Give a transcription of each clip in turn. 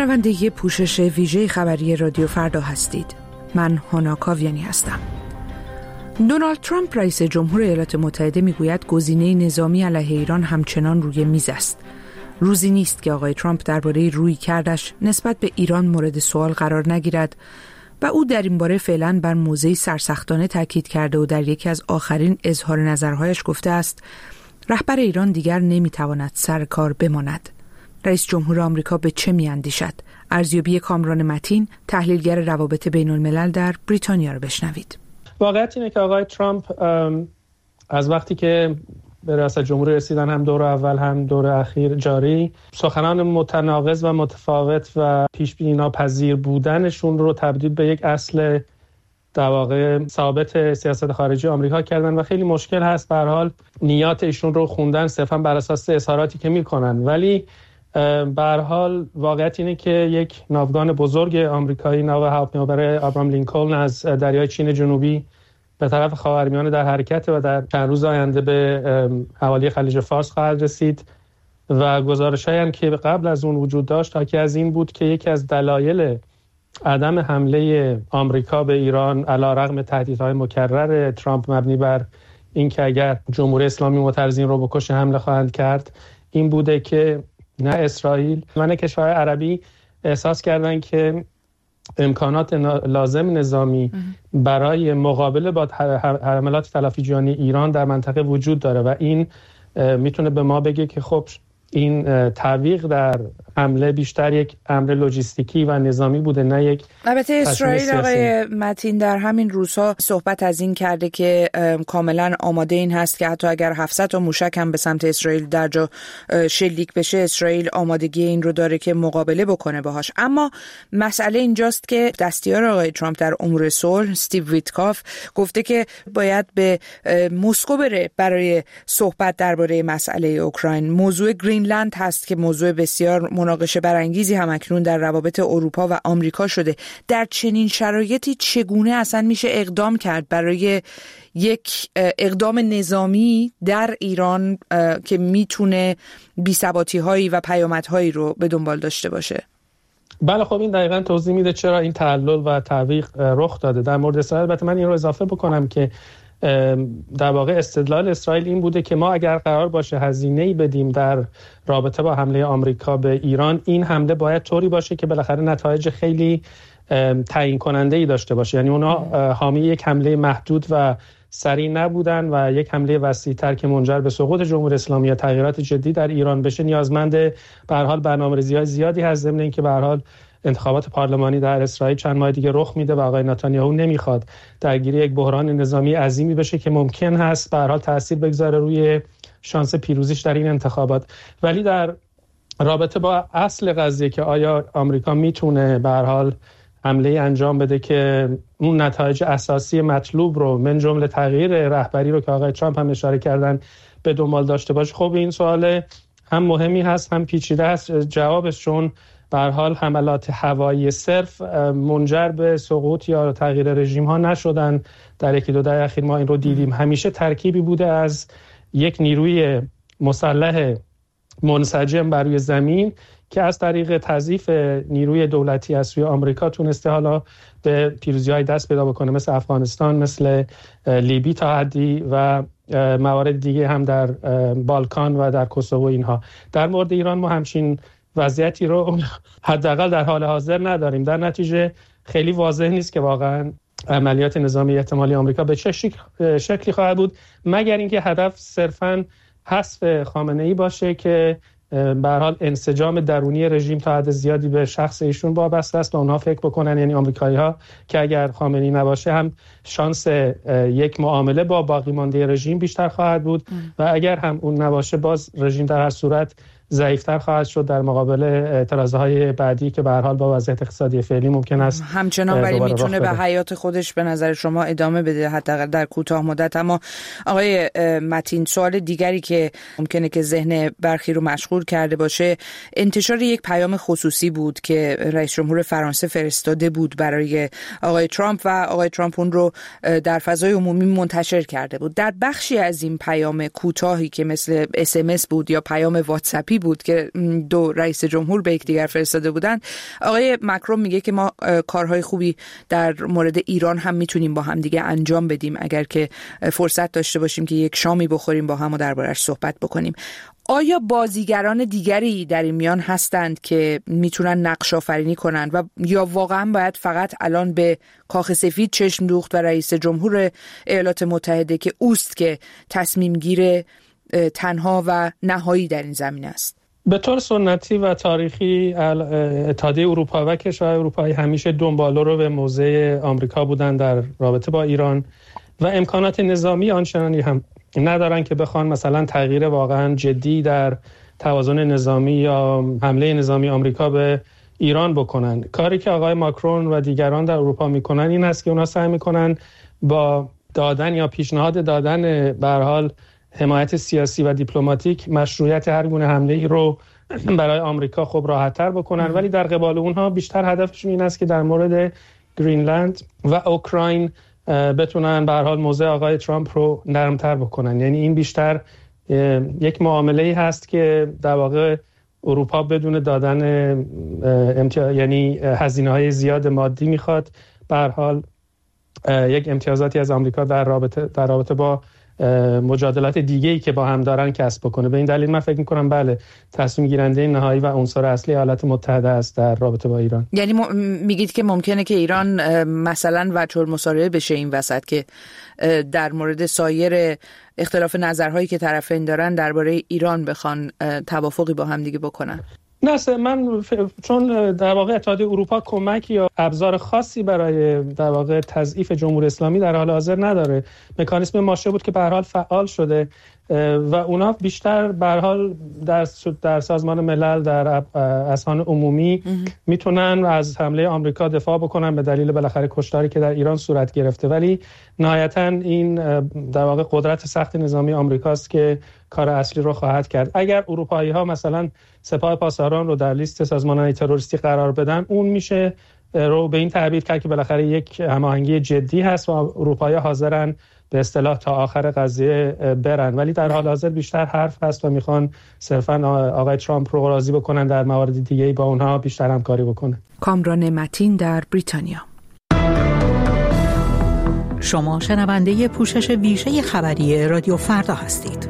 شنونده پوشش ویژه خبری رادیو فردا هستید. من هانا کاویانی هستم. دونالد ترامپ رئیس جمهور ایالات متحده میگوید گزینه نظامی علیه ایران همچنان روی میز است. روزی نیست که آقای ترامپ درباره رویکردش نسبت به ایران مورد سوال قرار نگیرد و او در این باره فعلا بر موضعی سرسختانه تاکید کرده و در یکی از آخرین اظهار نظرهایش گفته است رهبر ایران دیگر نمیتواند سر کار بماند. رئیس جمهور آمریکا به چه میاندیشد؟ ارزیابی کامران متین، تحلیلگر روابط بین الملل در بریتانیا را بشنوید. واقعیت اینه که آقای ترامپ از وقتی که به ریاست جمهوری رسیدن، هم دور اول هم دور اخیر جاری، سخنان متناقض و متفاوت و پیش بینی ناپذیر بودنشون رو تبدیل به یک اصل در واقع ثابت سیاست خارجی آمریکا کردن و خیلی مشکل هست به هر حال نیات ایشون رو خوندن صرفا بر اساس اظهاراتی که میکنن. ولی به هر حال واقعیت اینه که یک ناوگان بزرگ آمریکایی، ناو هواپیمابر آبراهام لینکلن، از دریای چین جنوبی به طرف خاورمیانه در حرکت و در چند روز آینده به حوالی خلیج فارس خواهد رسید و گزارش‌هایی هم که قبل از اون وجود داشت حاکی از این بود که یکی از دلایل عدم حمله آمریکا به ایران علیرغم تهدیدهای مکرر ترامپ مبنی بر اینکه اگر جمهوری اسلامی معترضین رو بکشه حمله خواهند کرد این بوده که نه اسرائیل و نه کشورهای عربی احساس کردن که امکانات لازم نظامی برای مقابله با حملات تلافی جانی ایران در منطقه وجود داره و این میتونه به ما بگه که خب این تعویق در حمله بیشتر یک امر لوجستیکی و نظامی بوده نه یک. البته اسرائیل آقای متین در همین روزها صحبت از این کرده که کاملا آماده این هست که حتی اگر 700 تا موشک هم به سمت اسرائیل در جا شلیک بشه اسرائیل آمادگی این رو داره که مقابله بکنه باهاش. اما مسئله اینجاست که دستیار آقای ترامپ در امور صلح استیو ویتکاف گفته که باید به مسکو بره برای صحبت درباره مسئله اوکراین. موضوع گرینلند هست که موضوع بسیار مناقشه برانگیزی هم اکنون در روابط اروپا و آمریکا شده. در چنین شرایطی چگونه اصلا میشه اقدام کرد برای یک اقدام نظامی در ایران که میتونه بی‌ثباتی‌هایی و پیامدهایی رو به دنبال داشته باشه؟ بله خب این دقیقاً توضیح میده چرا این تعلل و تعویق رخ داده. در مورد اسرائیل البته من این رو اضافه بکنم که در واقع استدلال اسرائیل این بوده که ما اگر قرار باشه هزینه‌ای بدیم در رابطه با حمله آمریکا به ایران، این حمله باید طوری باشه که بالاخره نتایج خیلی تعیین کننده‌ای داشته باشه. یعنی اونا حامی یک حمله محدود و سریع نبودن و یک حمله وسیع‌تر که منجر به سقوط جمهوری اسلامی یا تغییرات جدی در ایران بشه نیازمند به هر حال برنامه‌ریزی‌های زیادی هست، ضمن اینکه به هر حال انتخابات پارلمانی در اسرائیل چند ماه دیگه رخ میده و آقای نتانیاهو نمیخواد درگیر یک بحران نظامی عظیمی بشه که ممکن هست به هر حال تاثیر بگذاره روی شانس پیروزیش در این انتخابات. ولی در رابطه با اصل قضیه که آیا آمریکا میتونه به هر حال حمله انجام بده که اون نتایج اساسی مطلوب رو من جمله تغییر رهبری رو که آقای ترامپ هم اشاره کردن به دنبال داشته باشه، خب این سوال هم مهمی هست هم پیچیده هست جوابش، چون به هر حال حملات هوایی صرف منجر به سقوط یا تغییر رژیم ها نشدن. در یکی دو دهه اخیر ما این رو دیدیم. همیشه ترکیبی بوده از یک نیروی مسلح منسجم بر روی زمین که از طریق تضعیف نیروی دولتی از سوی آمریکا تونسته حالا به پیروزی‌های دست پیدا بکنه، مثل افغانستان، مثل لیبی تا حدی و موارد دیگه هم در بالکان و در کوسوو. اینها در مورد ایران ما همچین وضعیتی رو حداقل در حال حاضر نداریم. در نتیجه خیلی واضح نیست که واقعا عملیات نظامی احتمالی آمریکا به چه شکلی خواهد بود، مگر اینکه هدف صرفاً حذف خامنه‌ای باشه که به هر حال انسجام درونی رژیم تا حد زیادی به شخص ایشون وابسته است و اونها فکر بکنن، یعنی آمریکایی‌ها، که اگر خامنه‌ای نباشه هم شانس یک معامله با باقی مانده رژیم بیشتر خواهد بود و اگر هم اون نباشه باز رژیم در هر صورت ضعیف‌تر خواهد شد در مقابل اعتراضهای بعدی که به هر حال با وضعیت اقتصادی فعلی ممکن است همچنان ولی میتونه به حیات خودش به نظر شما ادامه بده حداقل در کوتاه مدت. اما آقای متین، سوال دیگری که ممکنه که ذهن برخی رو مشغول کرده باشه انتشار یک پیام خصوصی بود که رئیس جمهور فرانسه فرستاده بود برای آقای ترامپ و آقای ترامپ اون رو در فضای عمومی منتشر کرده بود. در بخشی از این پیام کوتاهی که مثل SMS بود یا پیام واتساپی بود که دو رئیس جمهور به یکدیگر فرستاده بودند. آقای مکرون میگه که ما کارهای خوبی در مورد ایران هم میتونیم با هم دیگه انجام بدیم اگر که فرصت داشته باشیم که یک شامی بخوریم با هم و دربارش صحبت بکنیم. آیا بازیگران دیگری در این میان هستند که میتونن نقش آفرینی کنن و یا واقعا باید فقط الان به کاخ سفید چشم دوخت و رئیس جمهور ایالات متحده که اوست که تصمیم گیر تنها و نهایی در این زمینه است؟ به طور سنتی و تاریخی اتحادیه اروپا و کشورهای اروپایی همیشه دنبالو رو به موضع آمریکا بودن در رابطه با ایران و امکانات نظامی آنچنانی هم ندارن که بخوان مثلا تغییر واقعا جدی در توازن نظامی یا حمله نظامی آمریکا به ایران بکنن. کاری که آقای ماکرون و دیگران در اروپا میکنن این است که اونا سعی میکنن با دادن یا پیشنهاد دادن به هر حال حمایت سیاسی و دیپلماتیک مشروعیت هر گونه حمله‌ای رو برای آمریکا خب راحت‌تر بکنن، ولی در قبال اونها بیشتر هدفشون این است که در مورد گرینلند و اوکراین بتونن به هر حال موضع آقای ترامپ رو نرمتر بکنن. یعنی این بیشتر یک معامله‌ای هست که در واقع اروپا بدون دادن یعنی هزینه‌های زیاد مادی میخواد به هر حال یک امتیازاتی از آمریکا در رابطه با مجادلات دیگه‌ای که با هم دارن کسب بکنه. به این دلیل من فکر می‌کنم بله تصمیم گیرنده نهایی و عنصر اصلی ایالات متحده است در رابطه با ایران. یعنی میگید که ممکنه که ایران مثلا وجه المصارعه بشه این وسط که در مورد سایر اختلاف نظرهایی که طرفین دارن درباره ایران بخوان توافقی با هم دیگه بکنن؟ نه، من چون در واقع اتحادیه اروپا کمک یا ابزار خاصی برای در واقع تضعیف جمهوری اسلامی در حال حاضر نداره. مکانیزم ماشه بود که به هر حال فعال شده و اونا بیشتر به هر حال در سازمان ملل در اذهان عمومی میتونن از حمله آمریکا دفاع بکنن به دلیل بالاخره کشتاری که در ایران صورت گرفته، ولی نهایتاً این در واقع قدرت سخت نظامی آمریکاست که کار اصلی رو خواهد کرد. اگر اروپایی‌ها مثلا سپاه پاسداران رو در لیست سازمان‌های تروریستی قرار بدن، اون میشه رو به این تعبیر کرد که بالاخره یک هماهنگی جدی هست و اروپایی‌ها حاضرن به اصطلاح تا آخر قضیه برن، ولی در حال حاضر بیشتر حرف هست و میخوان صرفا آقای ترامپ رو راضی بکنن در موارد دیگه‌ای با اونها بیشتر همکاری بکنن. کامران متین در بریتانیا. شما شنونده پوشش ویژه خبری رادیو فردا هستید.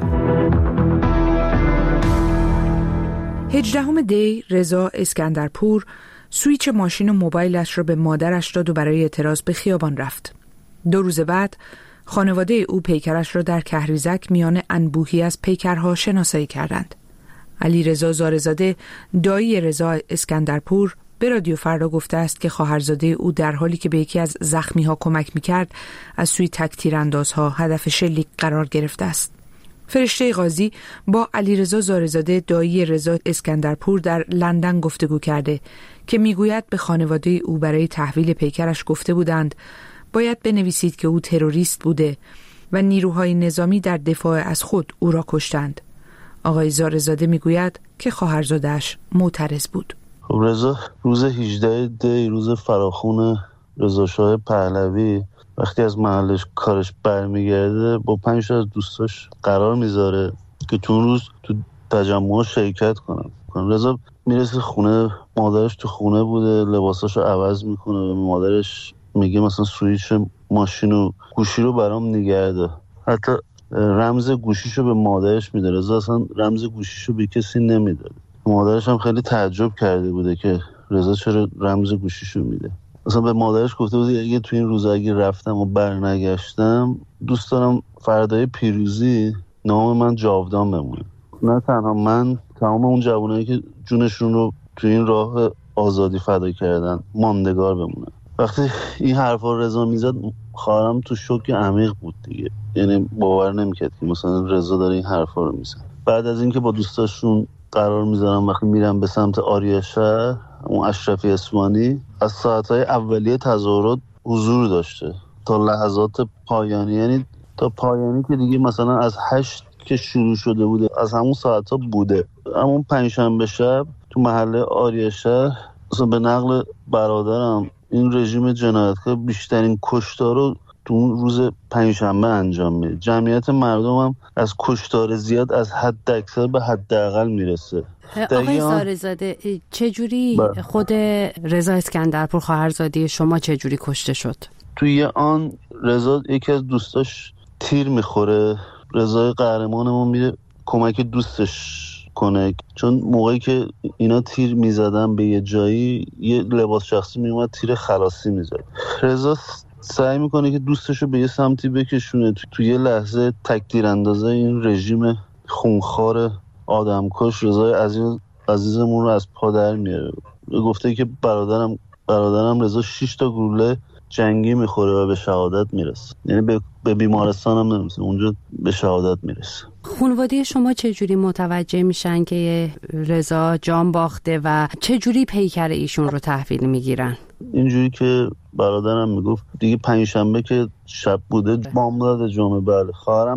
18 دی رضا اسکندرپور سویچ ماشین و موبایلش را به مادرش داد و برای اعتراض به خیابان رفت. 2 روز بعد خانواده او پیکرش را در کهریزک میان انبوهی از پیکرها شناسایی کردند. علیرضا زارزاده دایی رضا اسکندرپور به رادیو فردا گفته است که خواهرزاده او در حالی که به یکی از زخمی‌ها کمک می‌کرد از سوی تک تیراندازها هدف شلیک قرار گرفته است. فرشته قاضی با علیرضا زارزاده دایی رضا اسکندرپور در لندن گفتگو کرده که میگوید به خانواده او برای تحویل پیکرش گفته بودند باید بنویسید که او تروریست بوده و نیروهای نظامی در دفاع از خود او را کشتند. آقای زارزاده میگوید که خواهرزاده‌اش معترض بود. رضا روز 18 دی روز فراخون رضا شاه پهلوی وقتی از محلش کارش برمیگرده با 5 تا از دوستاش قرار میذاره که تو اون روز تو تجمع شرکت کنن. رضا میرسه خونه، مادرش تو خونه بوده، لباساشو عوض میکنه و مادرش میگه مثلا سویچ ماشین و گوشی رو برام نگرده. حتی رمز گوشیشو به مادرش میده. رضا اصلا رمز گوشیشو به کسی نمیداد. مادرش هم خیلی تعجب کرده بوده که رضا چرا رمز گوشیشو میده. اصلا به مادرش گفته بود اگه تو این روز اگه رفتم و برنگشتم دوست دارم فردای پیروزی نام من جاودان بمونه. نه تنها من، تمام اون جوانایی که جونشون رو تو این راه آزادی فدا کردن ماندگار بمونه. وقتی این حرفا رضا میزد خواهرم تو شوک عمیق بود دیگه. یعنی باور نمیکرد که مثلا رضا داره این حرفا رو میزنه. بعد از اینکه با دوستاشون قرار میذارم وقتی میرم به سمت آریاشهر، اون اشرفی اصفهانی از ساعتهای اولیه تظاهرات حضور داشته تا لحظات پایانی، یعنی تا پایانی که دیگه مثلا از 8 که شروع شده بوده از همون ساعتها بوده. همون پنجشنبه شب تو محله آریاشهر مثلا به نقل برادرم این رژیم جنایتکار بیشترین کشتار رو تو اون روز پنجشنبه انجام میده. جمعیت مردم هم از کشتار زیاد از حد اکثر به حداقل میرسه. آقای زارزاده چجوری خود رضا اسکندرپور خواهرزاده شما چجوری کشته شد؟ توی آن رضا یکی از دوستاش تیر میخوره، رضای قهرمانمون میره کمک دوستش کنه، چون موقعی که اینا تیر میزدن به یه جایی یه لباس شخصی میومد تیر خلاصی میزد. رضا سعی میکنه که دوستشو به یه سمتی بکشونه، توی یه لحظه تک‌تیر اندازه این رژیم خونخوار آدمکش رضای عزیزمون رو از پا در میاره. گفته که برادرم رضا 6 تا گلوله جنگی میخوره و به شهادت میرسه، یعنی به بیمارستان هم نمیرسه، اونجا به شهادت میرسه. خانواده شما چجوری متوجه میشن که رضا جان باخته و چجوری پیکر ایشون رو تحویل میگیرن؟ اینجوری که برادرم میگفت دیگه پنجشنبه که شب بوده بامداد جمعه، بله خواهرم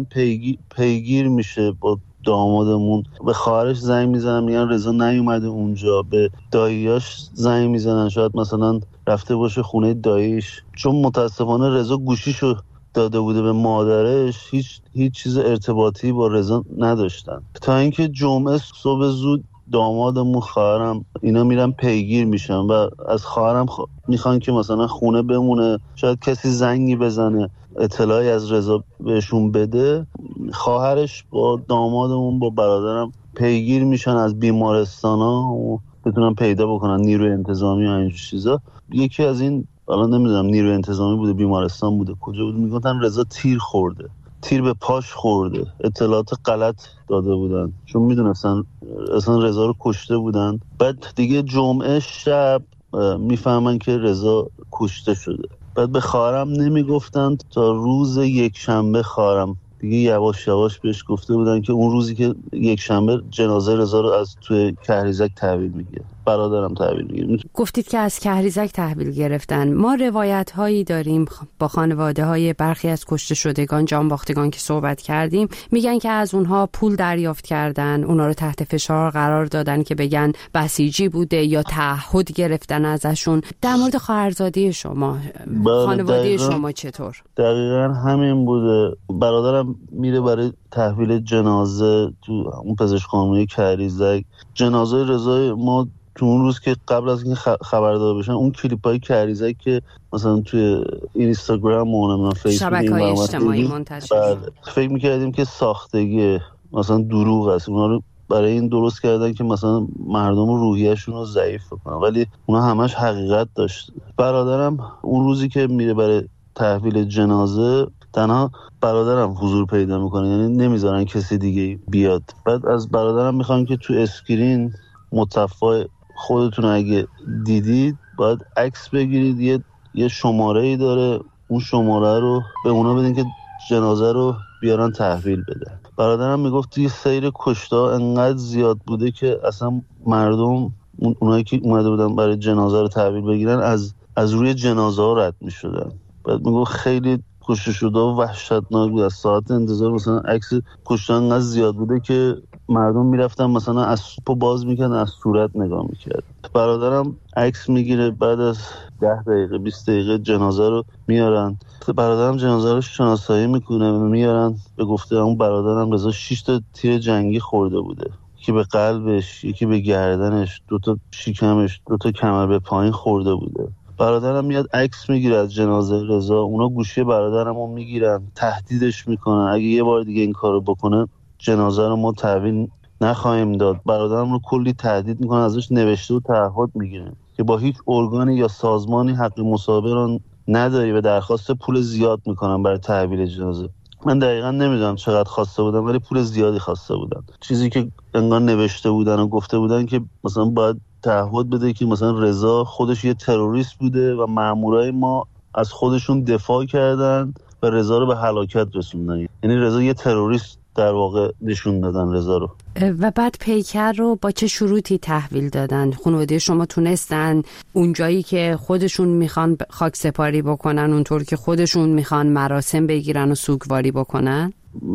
پیگیر میشه با دامادمون، به خواهرش زنگ میزنن میگن رضا نیومده اونجا، به داییاش زنگ میزنن شاید مثلا رفته باشه خونه داییش، چون متاسفانه رضا گوشیشو داده بوده به مادرش، هیچ چیز ارتباطی با رضا نداشتن. تا اینکه جمعه صبح زود دامادمون خواهرم اینا میرن پیگیر میشن و از خواهرم میخوان که مثلا خونه بمونه، شاید کسی زنگی بزنه اطلاعی از رضا بهشون بده. خواهرش با دامادمون با برادرم پیگیر میشن از بیمارستانا و بتونن پیدا بکنن نیروی انتظامی و اینجور چیزا. یکی از این الان نمیدونم نیروی انتظامی بوده بیمارستان بوده کجا بود، میگفتن رضا تیر خورده، تیر به پاش خورده، اطلاعات غلط داده بودن چون میدونستن اصلا رضا رو کشته بودن. بعد دیگه جمعه شب میفهمن که رضا کشته شده. بعد به خواهرم نمیگفتن تا روز یک شنبه خواهرم دیگه یواش یواش بهش گفته بودن که اون روزی که یک شنبه جنازه رضا رو از توی کهریزک تحویل میگیره، برادرم تحویل میگیره. گفتید که از کهریزک تحویل گرفتن. ما روایت هایی داریم با خانواده های برخی از کشته شدگان جان باختگان که صحبت کردیم، میگن که از اونها پول دریافت کردن، اونا رو تحت فشار قرار دادن که بگن بسیجی بوده یا تعهد گرفتن ازشون. در مورد خواهرزاده شما خانواده شما چطور؟ دقیقاً همین بوده. برادرم میره برای تحویل جنازه تو اون پزشکخانه کهریزک. جنازه رضا ما تو اون روز که قبل از اینکه خبردار بشن اون کلیپای کهریزک که مثلا توی اینستاگرام و نمیدونم فیسبوک شبکه‌های اجتماعی منتشر فکر می‌کردیم که ساختگی مثلا دروغ است، اونا رو برای این درست کردن که مثلا مردم روحیه‌شون رو ضعیف کنن، ولی اونا همش حقیقت داشت. برادرم اون روزی که میره برای تحویل جنازه تنها برادرم حضور پیدا میکنه، یعنی نمیذارن کسی دیگه بیاد. بعد از برادرم میخوان که تو اسکرین متصفح خودتون اگه دیدید باید عکس بگیرید، یه شماره‌ای داره، اون شماره رو به اونا بدین که جنازه رو بیارن تحویل بدن. برادرم میگفت یه سیر کشتا انقدر زیاد بوده که اصلا مردم اونایی که اومده بودن برای جنازه رو تحویل بگیرن از روی جنازه ها رد میشدن. بعد میگفت خیلی کشته شده و وحشتناک بود. از ساعت انتظار مثلا عکس کشته انقدر زیاد بوده که مردم میرفتن مثلا از سوپو باز میکردن از صورت نگاه میکرد. برادرم عکس میگیره، بعد از 10 دقیقه 20 دقیقه جنازه رو میارن. برادرم جنازه رو شناسایی میکنه میارن. به گفته اون برادرم رضا 6 تا تیر جنگی خورده بوده، یکی به قلبش، یکی به گردنش، 2 تا شکمش، 2 تا کمر به پایین خورده بوده. برادرم میاد عکس میگیره از جنازه رضا، اونا گوشی برادرمو میگیرن، تهدیدش میکنن اگه یه بار دیگه این کارو بکنه جنازه رو ما تحویل نخواهیم داد. برادرم رو کلی تهدید میکنن، ازش نوشته و تعهد میگیرن که با هیچ ارگانی یا سازمانی حق مصاحبه رو نداری و درخواست پول زیاد میکنن برای تحویل جنازه. من دقیقاً نمیدونم چقدر خواسته بودن ولی پول زیادی خواسته بودن، چیزی که انگار نوشته بودن و گفته بودن که مثلا باید تعهد بده که مثلا رضا خودش یه تروریست بوده و مامورای ما از خودشون دفاع کردن و رضا رو به هلاکت رسوندن. یعنی رضا یه تروریست در واقع نشون دادن رضا رو. و بعد پیکر رو با چه شروطی تحویل دادن؟ خانواده شما تونستن اون جایی که خودشون میخوان خاک سپاری بکنن اونطور که خودشون میخوان مراسم بگیرن و سوگواری بکنن؟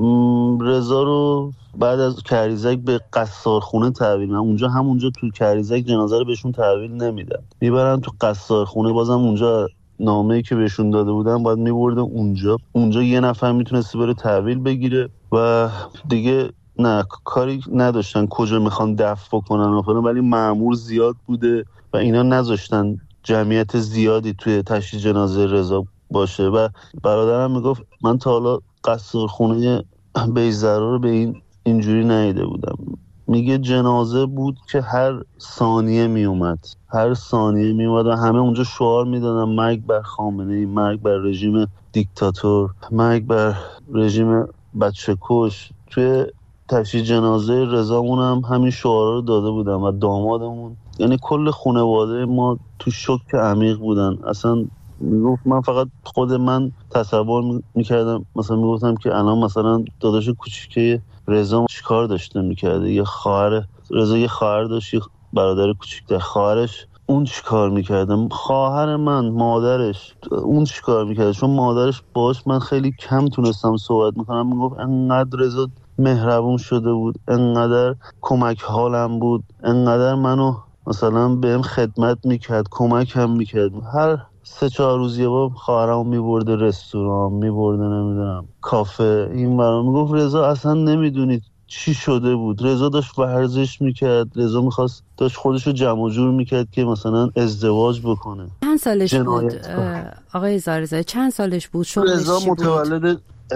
رضا رو بعد از کهریزک به قصارخونه تحویل میدن. همونجا تو کهریزک جنازه رو بهشون تحویل نمیدن، میبرن تو قصارخونه، بازم اونجا نامه‌ای که بهشون داده بودن باید می‌برده اونجا یه نفر میتونسته بره تحویل بگیره و دیگه نه کاری نداشتن کجا میخوان دفع کنن و فلان، ولی مأمور زیاد بوده و اینا نذاشتن جمعیت زیادی توی تشییع جنازه رضا باشه. و برادرم میگفت من تا حالا قصرخونه بیزرا رو به اینجوری ندیده بودم. میگه جنازه بود که هر ثانیه میومد و همه اونجا شعار میدادن مرگ بر خامنه‌ای، مرگ بر رژیم دیکتاتور، مرگ بر رژیم بچه کش. توی تشییع جنازه رضامون هم همین شعارا رو داده بودن و دامادمون، یعنی کل خانواده ما تو شوک عمیق بودن. اصلا میگفت من فقط خود من تصور میکردم، مثلا میگفتم که الان مثلا داداش کوچیکه رضا چیکار داشته میکرده، یه خواهر رضا یه خواهر داشت، یه برادر کوچیک‌تر، خواهرش اون چیکار میکرده، خواهر من مادرش اون چیکار میکرده، چون مادرش باش من خیلی کم تونستم صحبت میکنم. میگفت انقدر رضا مهربون شده بود، انقدر کمک حالم بود، انقدر منو مثلا بهم خدمت میکرد، کمکم میکرد. هر 3-4 روز یه بار خواهرمو میبرده رستوران، میبرده نمیدونم کافه این برام. میگفت رضا اصلا نمیدونید چی شده بود. رضا داشت ورزش میکرد، رضا داشت خودشو جمع جور میکرد که مثلا ازدواج بکنه. چند سالش بود آقای زارزاده؟ چند سالش بود؟ رضا متولد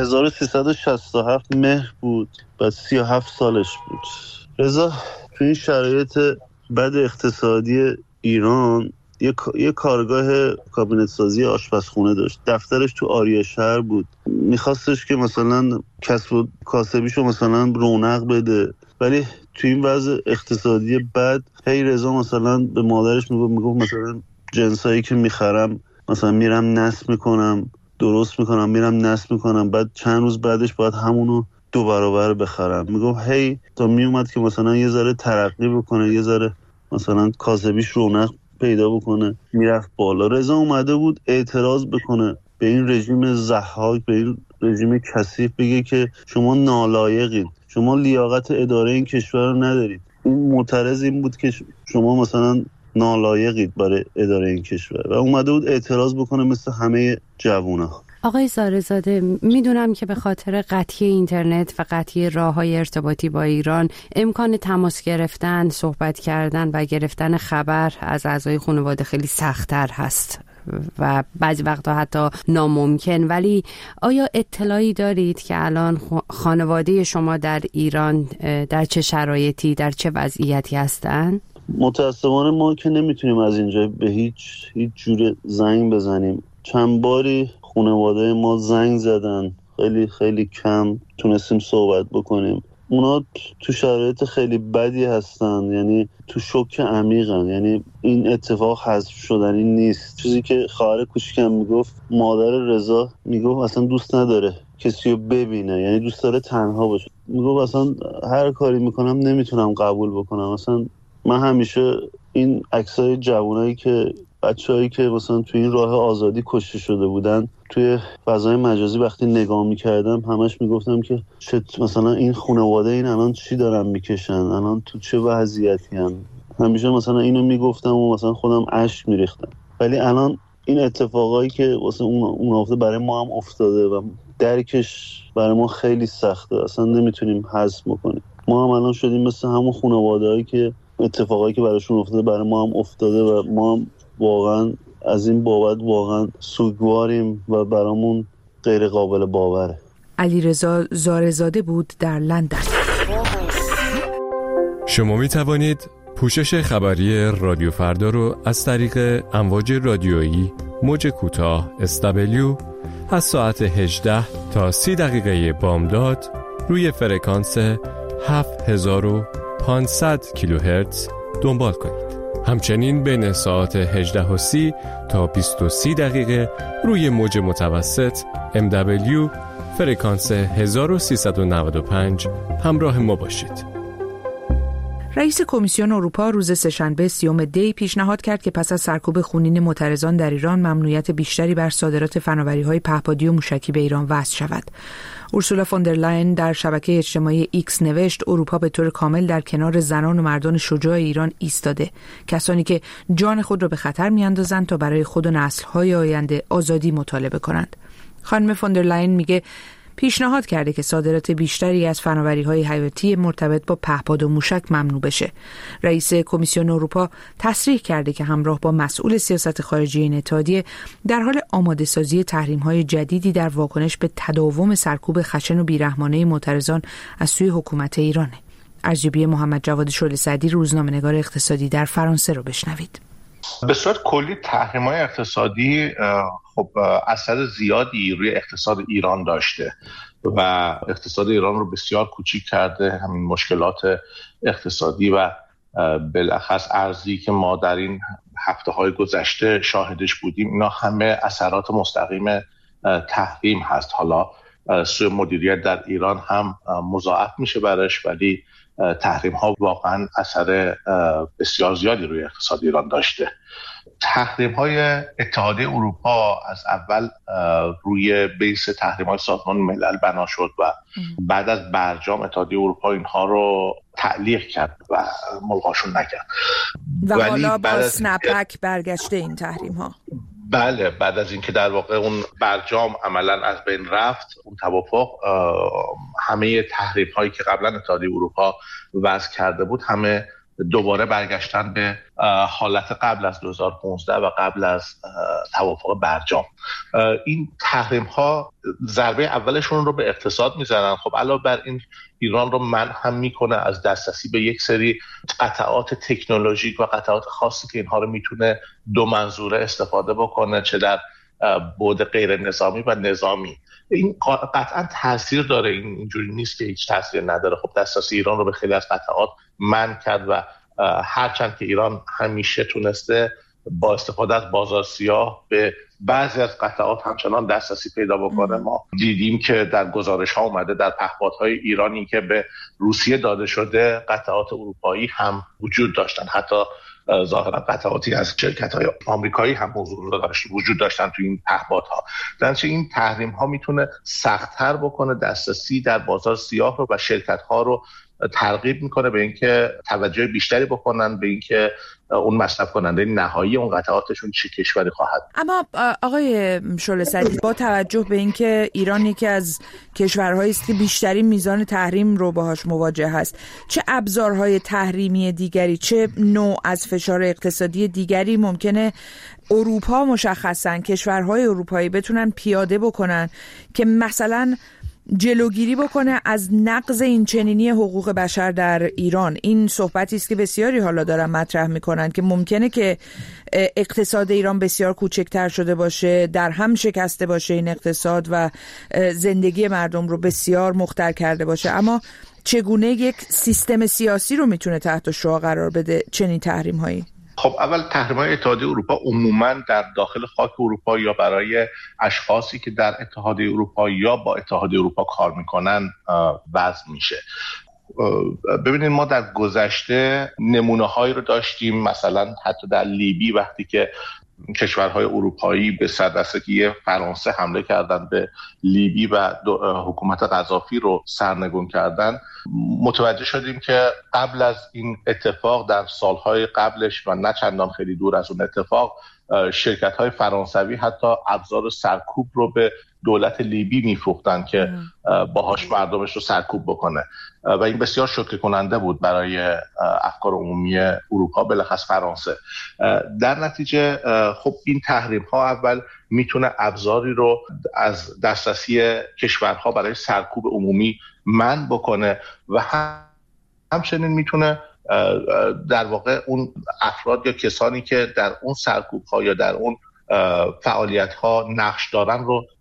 1367 مهر بود، بعد 37 سالش بود. رضا تو این شرایط بد اقتصادی ایران یه کارگاه کابینت سازی آشپزخونه داشت. دفترش تو آریا شهر بود. میخواستش که مثلا کسب و کاسبیشو مثلا رونق بده، ولی تو این وضع اقتصادی بد هی رضا مثلا به مادرش میگفت مثلا جنسایی که میخرم مثلا میرم نصب میکنم، درست میکنم، میرم نصب میکنم، بعد چند روز بعدش باید همونو 2 برابر بخرم. میگفت هی تا میومد که مثلا یه ذره ترقی بکنه، یه ذره مثلا کاسبیش رونق پیدا بکنه، میرفت بالا. رضا اومده بود اعتراض بکنه به این رژیم ضحاک، به این رژیم کثیف، بگه که شما نالایقید، شما لیاقت اداره این کشور رو ندارید. این معترض این بود که شما مثلا نالایقید برای اداره این کشور و اومده بود اعتراض بکنه مثل همه جوونا. آقای زارزاده، میدونم که به خاطر قطعی اینترنت و قطعی راه‌های ارتباطی با ایران امکان تماس گرفتن، صحبت کردن و گرفتن خبر از اعضای خانواده خیلی سخت‌تر هست و بعضی وقتا حتی ناممکن. ولی آیا اطلاعی دارید که الان خانواده شما در ایران در چه شرایطی، در چه وضعیتی هستن؟ متاسفانه ما که نمیتونیم از اینجا به هیچ جور زنگ بزنیم. چند باری خانواده ما زنگ زدن، خیلی خیلی کم تونستیم صحبت بکنیم. اونا تو شرایط خیلی بدی هستن، یعنی تو شوک عمیقن. یعنی این اتفاق حذف شدنی نیست. چیزی که خواهر کوچیکم میگفت، مادر رضا میگفت اصلا دوست نداره کسی رو ببینه، یعنی دوست داره تنها باشه. میگفت اصلا هر کاری میکنم نمیتونم قبول بکنم. اصلا من همیشه این عکسای جوانایی که بچه‌هایی که مثلا توی این راه آزادی کشته شده بودن توی فضای مجازی وقتی نگاه می‌کردم همش میگفتم که مثلا این خانواده این الان چی دارن میکشن، الان تو چه وضعیتی ان. همیشه مثلا اینو میگفتم و مثلا خودم اشک میریختم. ولی الان این اتفاقایی که واسه اون افتاده برای ما هم افتاده و درکش برای ما خیلی سخته، اصلا نمیتونیم هضم بکنیم. ما هم الان شدیم مثل همون خانواده‌ای که اتفاقایی که براشون افتاده برای ما هم افتاده و ما هم واقعا از این بابت واقعا سوگواریم و برامون غیر قابل باوره. علیرضا زارزاده بود در لندن. شما می توانید پوشش خبری رادیو فردا رو از طریق امواج رادیویی موج کوتاه SW از ساعت 18 تا 30 دقیقه بامداد روی فرکانس 7500 کیلوهرتز دنبال کنید. همچنین بین ساعت 18:30 تا 20:30 دقیقه روی موج متوسط MW فرکانس 1395 همراه ما باشید. رئیس کمیسیون اروپا روز سه‌شنبه 30 دی پیشنهاد کرد که پس از سرکوب خونین معترضان در ایران ممنوعیت بیشتری بر صادرات فناوری‌های پهپادی و موشکی به ایران وضع شود. اورسولا فوندر لاین در شبکه اجتماعی ایکس نوشت اروپا به طور کامل در کنار زنان و مردان شجاع ایران ایستاده، کسانی که جان خود را به خطر می‌اندازند تا برای خود و نسل‌های آینده آزادی مطالبه کنند. خانم فوندر لاین میگه پیشنهاد کرده که صادرات بیشتری از فناوری‌های حیاتی مرتبط با پهپاد و موشک ممنوع بشه. رئیس کمیسیون اروپا تصریح کرده که همراه با مسئول سیاست خارجی این اتحادیه در حال آماده‌سازی تحریم‌های جدیدی در واکنش به تداوم سرکوب خشن و بیرحمانه معترضان از سوی حکومت ایرانه. ارزیابی محمد جواد شعله‌سعدی، روزنامه‌نگار اقتصادی در فرانسه رو بشنوید. به صورت کلی تحریم‌های اقتصادی خب اثر زیادی روی اقتصاد ایران داشته و اقتصاد ایران رو بسیار کوچیک کرده. همین مشکلات اقتصادی و بالاخص ارزی که ما در این هفته‌های گذشته شاهدش بودیم، اینا همه اثرات مستقیم تحریم هست. حالا سوء مدیریت در ایران هم مضاعف میشه برش، ولی تحریم ها واقعا اثر بسیار زیادی روی اقتصاد ایران داشته. تحریم های اتحادیه اروپا از اول روی بیس تحریم های سازمان ملل بنا شد و بعد از برجام اتحادیه اروپا اینها رو تعلیق کرد و ملغاشون نکرد و حالا با سنپک برگشته این تحریم ها. بله، بعد از اینکه در واقع اون برجام عملاً از بین رفت، اون توافق، همه تحریم هایی که قبلا اتحادیه اروپا وضع کرده بود همه دوباره برگشتن به حالت قبل از 2015 و قبل از توافق برجام. این تحریم ها ضربه اولشون رو به اقتصاد میزنن. خب علاوه بر این ایران رو منع هم میکنه از دسترسی به یک سری قطعات تکنولوژیک و قطعات خاصی که اینها رو میتونه دو منظوره استفاده بکنه، چه در بعد غیر نظامی و نظامی. این قطعا تاثیر داره، اینجوری نیست که هیچ تاثیر نداره. خب دسترسی ایران رو به خیلی از قطعات منع کرد و هرچند که ایران همیشه تونسته با استفاده از بازار سیاه به بعضی از قطعات همچنان دسترسی پیدا بکنه. ما دیدیم که در گزارش ها اومده در پهپادهای ایرانی که به روسیه داده شده قطعات اروپایی هم وجود داشتن، حتی ظاهرا قطعاتی از شرکت‌های آمریکایی هم وجود داشتن تو این پهپادها. در نتیجه این تحریم ها میتونه سخت‌تر بکنه دسترسی در بازار سیاه رو و شرکت‌ها رو ترغیب میکنه به اینکه توجه بیشتری بکنن به اینکه اون مصرف کننده نهایی اون قطعاتشون چه کشوری خواهد. اما آقای شعله‌سعدی، با توجه به اینکه ایران یکی از کشورهایی است که بیشترین میزان تحریم رو باهاش مواجه هست، چه ابزارهای تحریمی دیگری، چه نوع از فشار اقتصادی دیگری ممکنه اروپا مشخصاً کشورهای اروپایی بتونن پیاده بکنن که مثلا جلوگیری بکنه از نقض این چنینی حقوق بشر در ایران؟ این صحبتی است که بسیاری حالا دارن مطرح میکنن که ممکنه که اقتصاد ایران بسیار کوچکتر شده باشه، در هم شکسته باشه این اقتصاد و زندگی مردم رو بسیار مختل کرده باشه، اما چگونه یک سیستم سیاسی رو میتونه تحت شعاع قرار بده چنین تحریم هایی؟ خب اول تحریم‌های اتحادیه اروپا عموماً در داخل خاک اروپا یا برای اشخاصی که در اتحادیه اروپا یا با اتحادیه اروپا کار میکنن وضع میشه. ببینید ما در گذشته نمونه‌هایی رو داشتیم، مثلا حتی در لیبی وقتی که کشورهای اروپایی به سردستگی فرانسه حمله کردن به لیبی و حکومت قذافی رو سرنگون کردن، متوجه شدیم که قبل از این اتفاق در سالهای قبلش و نه چندان خیلی دور از اون اتفاق، شرکت‌های فرانسوی حتی ابزار سرکوب رو به دولت لیبی میفروختن که باهاش مردمش رو سرکوب بکنه و این بسیار شوکه کننده بود برای افکار عمومی اروپا، بالاخص فرانسه. در نتیجه خب این تحریم ها اول میتونه ابزاری رو از دسترسی کشورها برای سرکوب عمومی منع بکنه و همچنین میتونه در واقع اون افراد یا کسانی که در اون سرکوب ها یا در اون فعالیت ها نقش دارن رو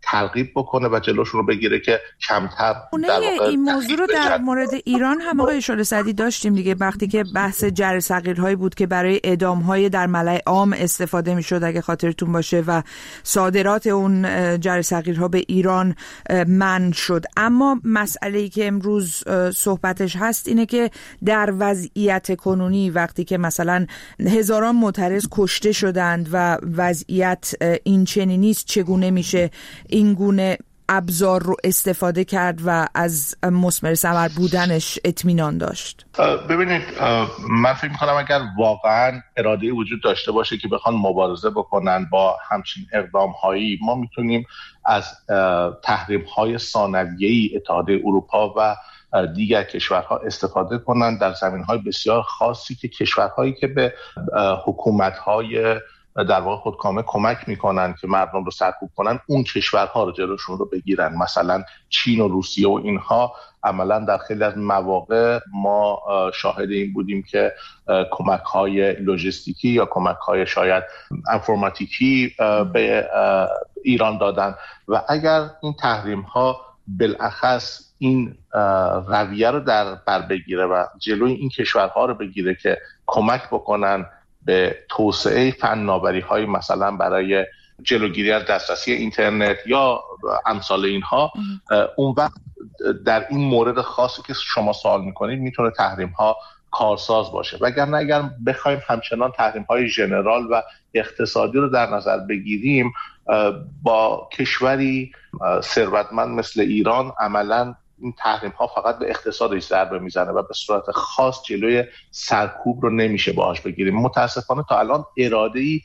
ترغیب بکنه و جلوشون رو بگیره که کمتر در واقع این موضوع رو در مورد ایران هم آقای شعله سعدی داشتیم دیگه، وقتی که بحث جرثقیل‌هایی بود که برای اعدام‌های در ملأ عام استفاده می‌شد اگه خاطرتون باشه و صادرات اون جرثقیل‌ها به ایران منع شد. اما مسئله‌ای که امروز صحبتش هست اینه که در وضعیت کنونی وقتی که مثلا هزاران معترض کشته شدند و وضعیت این چنینی است، چگونه میشه این گونه ابزار رو استفاده کرد و از مثمر ثمر بودنش اطمینان داشت؟ ببینید من فکر می‌کنم اگر واقعا اراده وجود داشته باشه که بخوان مبارزه بکنن با همچین اقدام‌هایی، ما میتونیم از تحریم‌های ثانویه‌ای اتحادیه اروپا و دیگر کشورها استفاده کنن در زمینهای بسیار خاصی که کشورهایی که به حکومت‌های در واقع خودکامه کمک میکنن که مردم رو سرکوب کنن، اون کشورها رو جلوشون رو بگیرن. مثلا چین و روسیه و اینها عملا در خیلی از مواقع ما شاهد این بودیم که کمک‌های لوجستیکی یا کمک‌های شاید انفرماتیکی به ایران دادن و اگر این تحریم‌ها بالاخص این رویه رو در بر بگیره و جلوی این کشورها رو بگیره که کمک بکنن به توسعه فناوری‌های مثلا برای جلوگیری از دسترسی اینترنت یا امثال اینها، اون وقت در این مورد خاصی که شما سوال میکنید میتونه تحریم‌ها کارساز باشه. وگرنه اگر بخوایم همچنان تحریم‌های ژنرال و اقتصادی رو در نظر بگیریم، با کشوری ثروتمند مثل ایران عملاً این تحریم ها فقط به اقتصادش ضربه میزنه و به صورت خاص جلوی سرکوب رو نمیشه باهاش بگیریم. متاسفانه تا الان اراده‌ای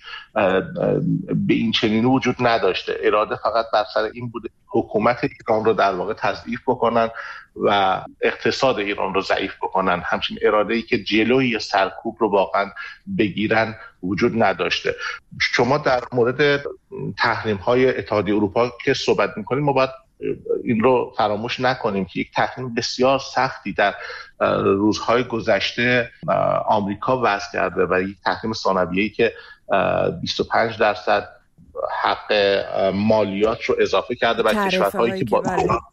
به این چنینی وجود نداشته. اراده فقط بر سر این بوده حکومت ایران رو در واقع تضعیف بکنن و اقتصاد ایران رو ضعیف بکنن. همچین اراده‌ای که جلوی سرکوب رو واقعا بگیرن وجود نداشته. شما در مورد تحریم های اتحادیه اروپا که صحبت میکنید، ما باید این رو فراموش نکنیم که یک تحریم بسیار سختی در روزهای گذشته آمریکا وضع کرده و یک تحریم ثانویه‌ای که 25% حق مالیات رو اضافه کرده برای کشورهایی که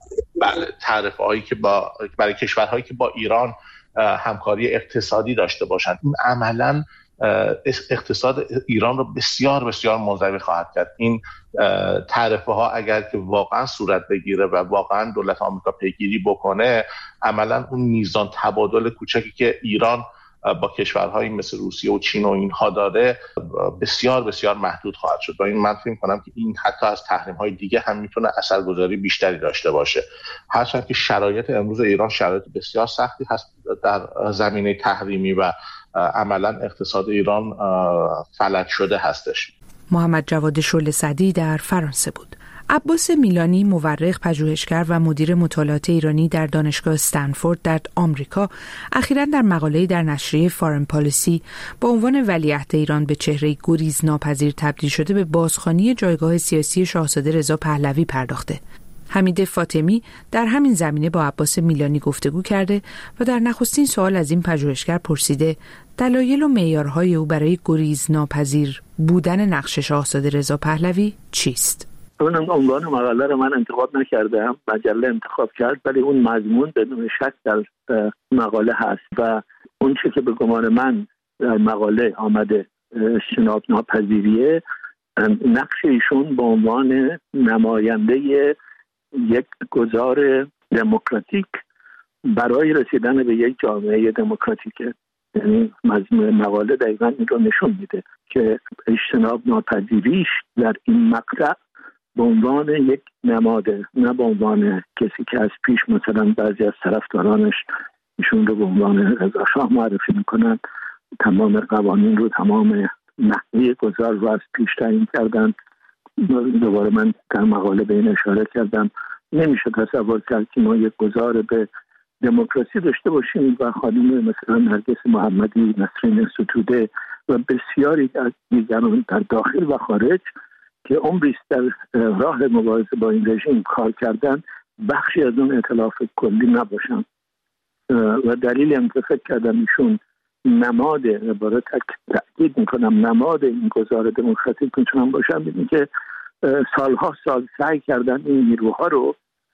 تعرفه‌هایی که برای کشورهایی که با ایران همکاری اقتصادی داشته باشند. این عملاً اقتصاد ایران رو بسیار بسیار منزوی خواهد کرد. این تعرفه ها اگر که واقعا صورت بگیره و واقعا دولت آمریکا پیگیری بکنه، عملا اون میزان تبادل کوچکی که ایران با کشورهایی مثل روسیه و چین و اینها داره بسیار بسیار محدود خواهد شد. و این من فکر می‌کنم که این حتی از تحریم‌های دیگه هم میتونه اثرگذاری بیشتری داشته باشه. هرچند که شرایط امروز ایران شرایط بسیار سختی هست در زمینه تحریمی و عملا اقتصاد ایران فلج شده هستش. محمد جواد شعله سعدی در فرانسه بود. عباس میلانی، مورخ، پژوهشگر و مدیر مطالعات ایرانی در دانشگاه استنفورد در آمریکا، اخیراً در مقاله‌ای در نشریه فارن پالیسی با عنوان ولیعهد ایران به چهره‌ای گریزناپذیر تبدیل شده به بازخوانی جایگاه سیاسی شاهزاده رضا پهلوی پرداخته. حمید فاطمی در همین زمینه با عباس میلانی گفتگو کرده و در نخستین سوال از این پژوهشگر پرسیده دلایل و معیارهای او برای گریزناپذیر بودن نقش شاهزاده رضا پهلوی چیست؟ اون عنوان مقاله رو من انتخاب نکردم، مجله انتخاب کرد، ولی اون مضمون بدون شک در مقاله هست و اون چیزی که به گمان من در مقاله آمده اجتناب ناپذیریه، نقش ایشون به عنوان نماینده یک گذار دموکراتیک برای رسیدن به یک جامعه دموکراتیکه. یعنی مضمون مقاله دقیقاً این رو نشون میده که اجتناب ناپذیریش در این مقطع به عنوان یک نماده، نه به عنوان کسی که از پیش مثلا بعضی از طرفدارانش ایشون رو به عنوان رضا شاه معرفی میکنن، تمام قوانین رو، تمام نحوه گذار رو از پیش تعیین کردن. دوباره من در مقاله به این اشاره کردم، نمیشه تصور کرد که ما یک گذار به دموکراسی داشته باشیم و خانم مثلا نرگس محمدی، نسرین ستوده و بسیاری از دیگران در داخل و خارج که عمریست در راه مبارزه با این رژیم کار کردن، بخشی از اون ائتلاف کلی نباشن. و دلیلی هم که فکر کردم ایشون نماد، عبارت تأکید میکنم، نماد این گذار دموکراتیک میتونم باشم، اینه که سالها سال سعی کردن این نیروها رو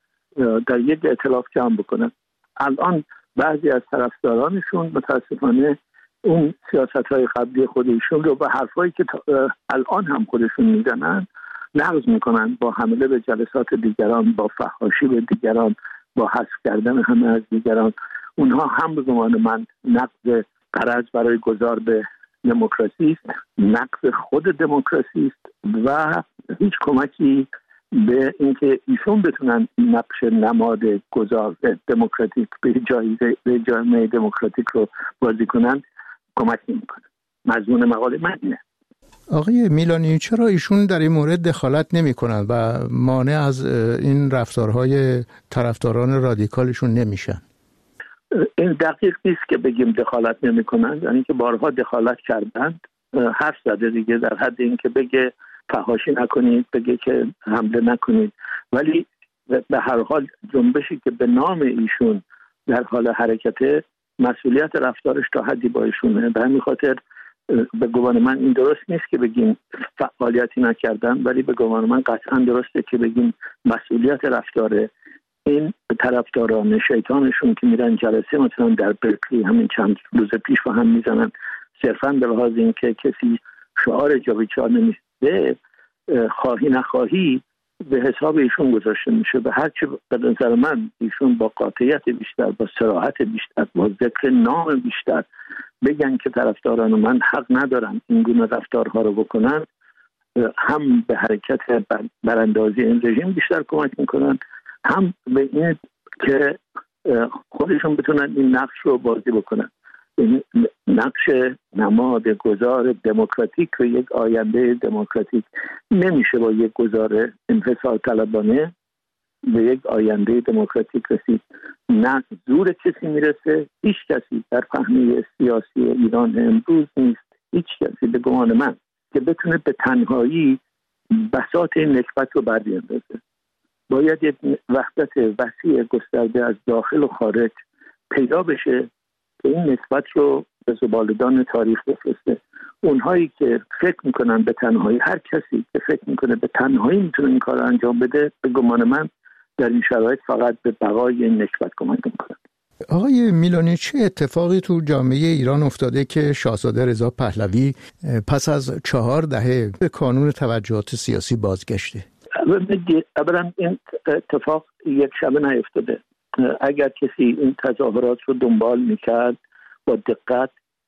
در یک ائتلاف جمع بکنن. الان بعضی از طرفدارانشون متاسفانه اون سیاست‌های قبلی خودشون رو با حرفایی که الان هم خودشون میزنن نقض میکنن، با حمله به جلسات دیگران، با فحاشی به دیگران، با حذف کردن همه از دیگران. اونها هم به گمان من نقض قرض برای گذار به دموکراسی است، نقض خود دموکراسی است و هیچ کمکی به اینکه ایشون بتونن نقش نماد گذار دموکراتیک به جامعه دموکراتیک رو بازی کنن کمک نمیکنه. مضمون مقاله من اینه. آقای میلانی، چرا ایشون در این مورد دخالت نمی کنند و مانع از این رفتارهای طرفداران رادیکالشون نمیشن؟ این دقیق نیست که بگیم دخالت نمی کنند، یعنی که بارها دخالت کردند. حرف زده دیگه، در حد این که بگه فحاشی نکنید، بگه که حمله نکنید، ولی به هر حال جنبشی که به نام ایشون در حال حرکته مسئولیت رفتارش تا حدی با ایشونه. به همین خاطر به گمان من این درست نیست که بگیم فعالیتی نکردن، ولی به گمان من قطعا درسته که بگیم مسئولیت رفتار این طرفداران شیطانشون که میرن جلسه مثلا در برکلی همین چند روز پیش با هم میزنن صرفا به لحاظ این که کسی شعار جابیچار نمیده، خواهی نخواهی به حساب ایشون گذاشته میشه. به هرچی به نظر من ایشون با قاطعیت بیشتر، با صراحت بیشتر، با ذکر نام بیشتر بگن که طرفداران من حق ندارن این گونه رفتارها رو بکنن، هم به حرکت براندازی این رژیم بیشتر کمک میکنن، هم به این که خودشون بتونن این نقش رو بازی بکنن. این نقش نماد گذار دموکراتیک و یک آینده دموکراتیک نمیشه با یک گذار انحصار طلبانه به یک آینده دموکراتیک رسید. نه زور کسی میرسه، هیچ کسی در پهنه سیاسی ایران امروز نیست، هیچ کسی به گمان من که بتونه به تنهایی بساط این نکبت رو بربیاندازه. باید یک وحدت وسیع گسترده از داخل و خارج پیدا بشه که این نسبت رو به زبالدان تاریخ بفرسته. اونهایی که فکر میکنن به تنهایی، هر کسی که فکر میکنه به تنهایی میتونه این کار رو انجام بده، به گمان من در این شرایط فقط به بقای این نسبت کمک میکنه. آقای میلانی، چه اتفاقی تو جامعه ایران افتاده که شاهزاده رضا پهلوی پس از 4 دهه به کانون توجهات سیاسی بازگشته؟ اولا این اتفاق یک شبه نیفتاده. اگر کسی این تظاهرات رو دنبال میکرد با دقت،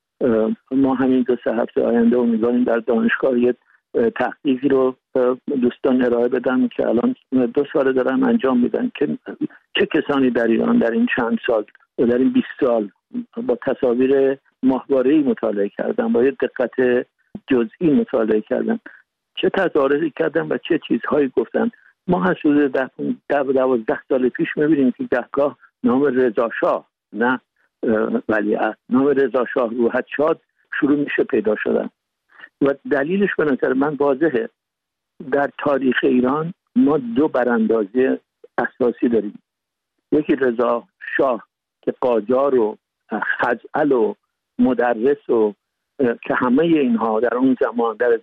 ما همین 2-3 هفته آینده امیدواریم در دانشگاه یک تحقیقی رو دوستان ارائه بدن که الان 2 سال دارن انجام میدن که چه کسانی در ایران در این چند سال و در این 20 سال با تصاویر ماهواره‌ای مطالعه کردن، با یک دقت جزئی مطالعه کردن، چه تظاهراتی کردن و چه چیزهایی گفتن. ما حدود 10-12 سال پیش می‌بینیم که گهگاه نام رضا شاه، نه ولیعهد، نام رضا شاه روحت شاد شروع میشه پیدا شدن و دلیلش به نظر من واضحه. در تاریخ ایران ما 2 براندازی اساسی داریم. یکی رضا شاه که قاجار و خزعل و مدرس و که همه اینها در اون زمان در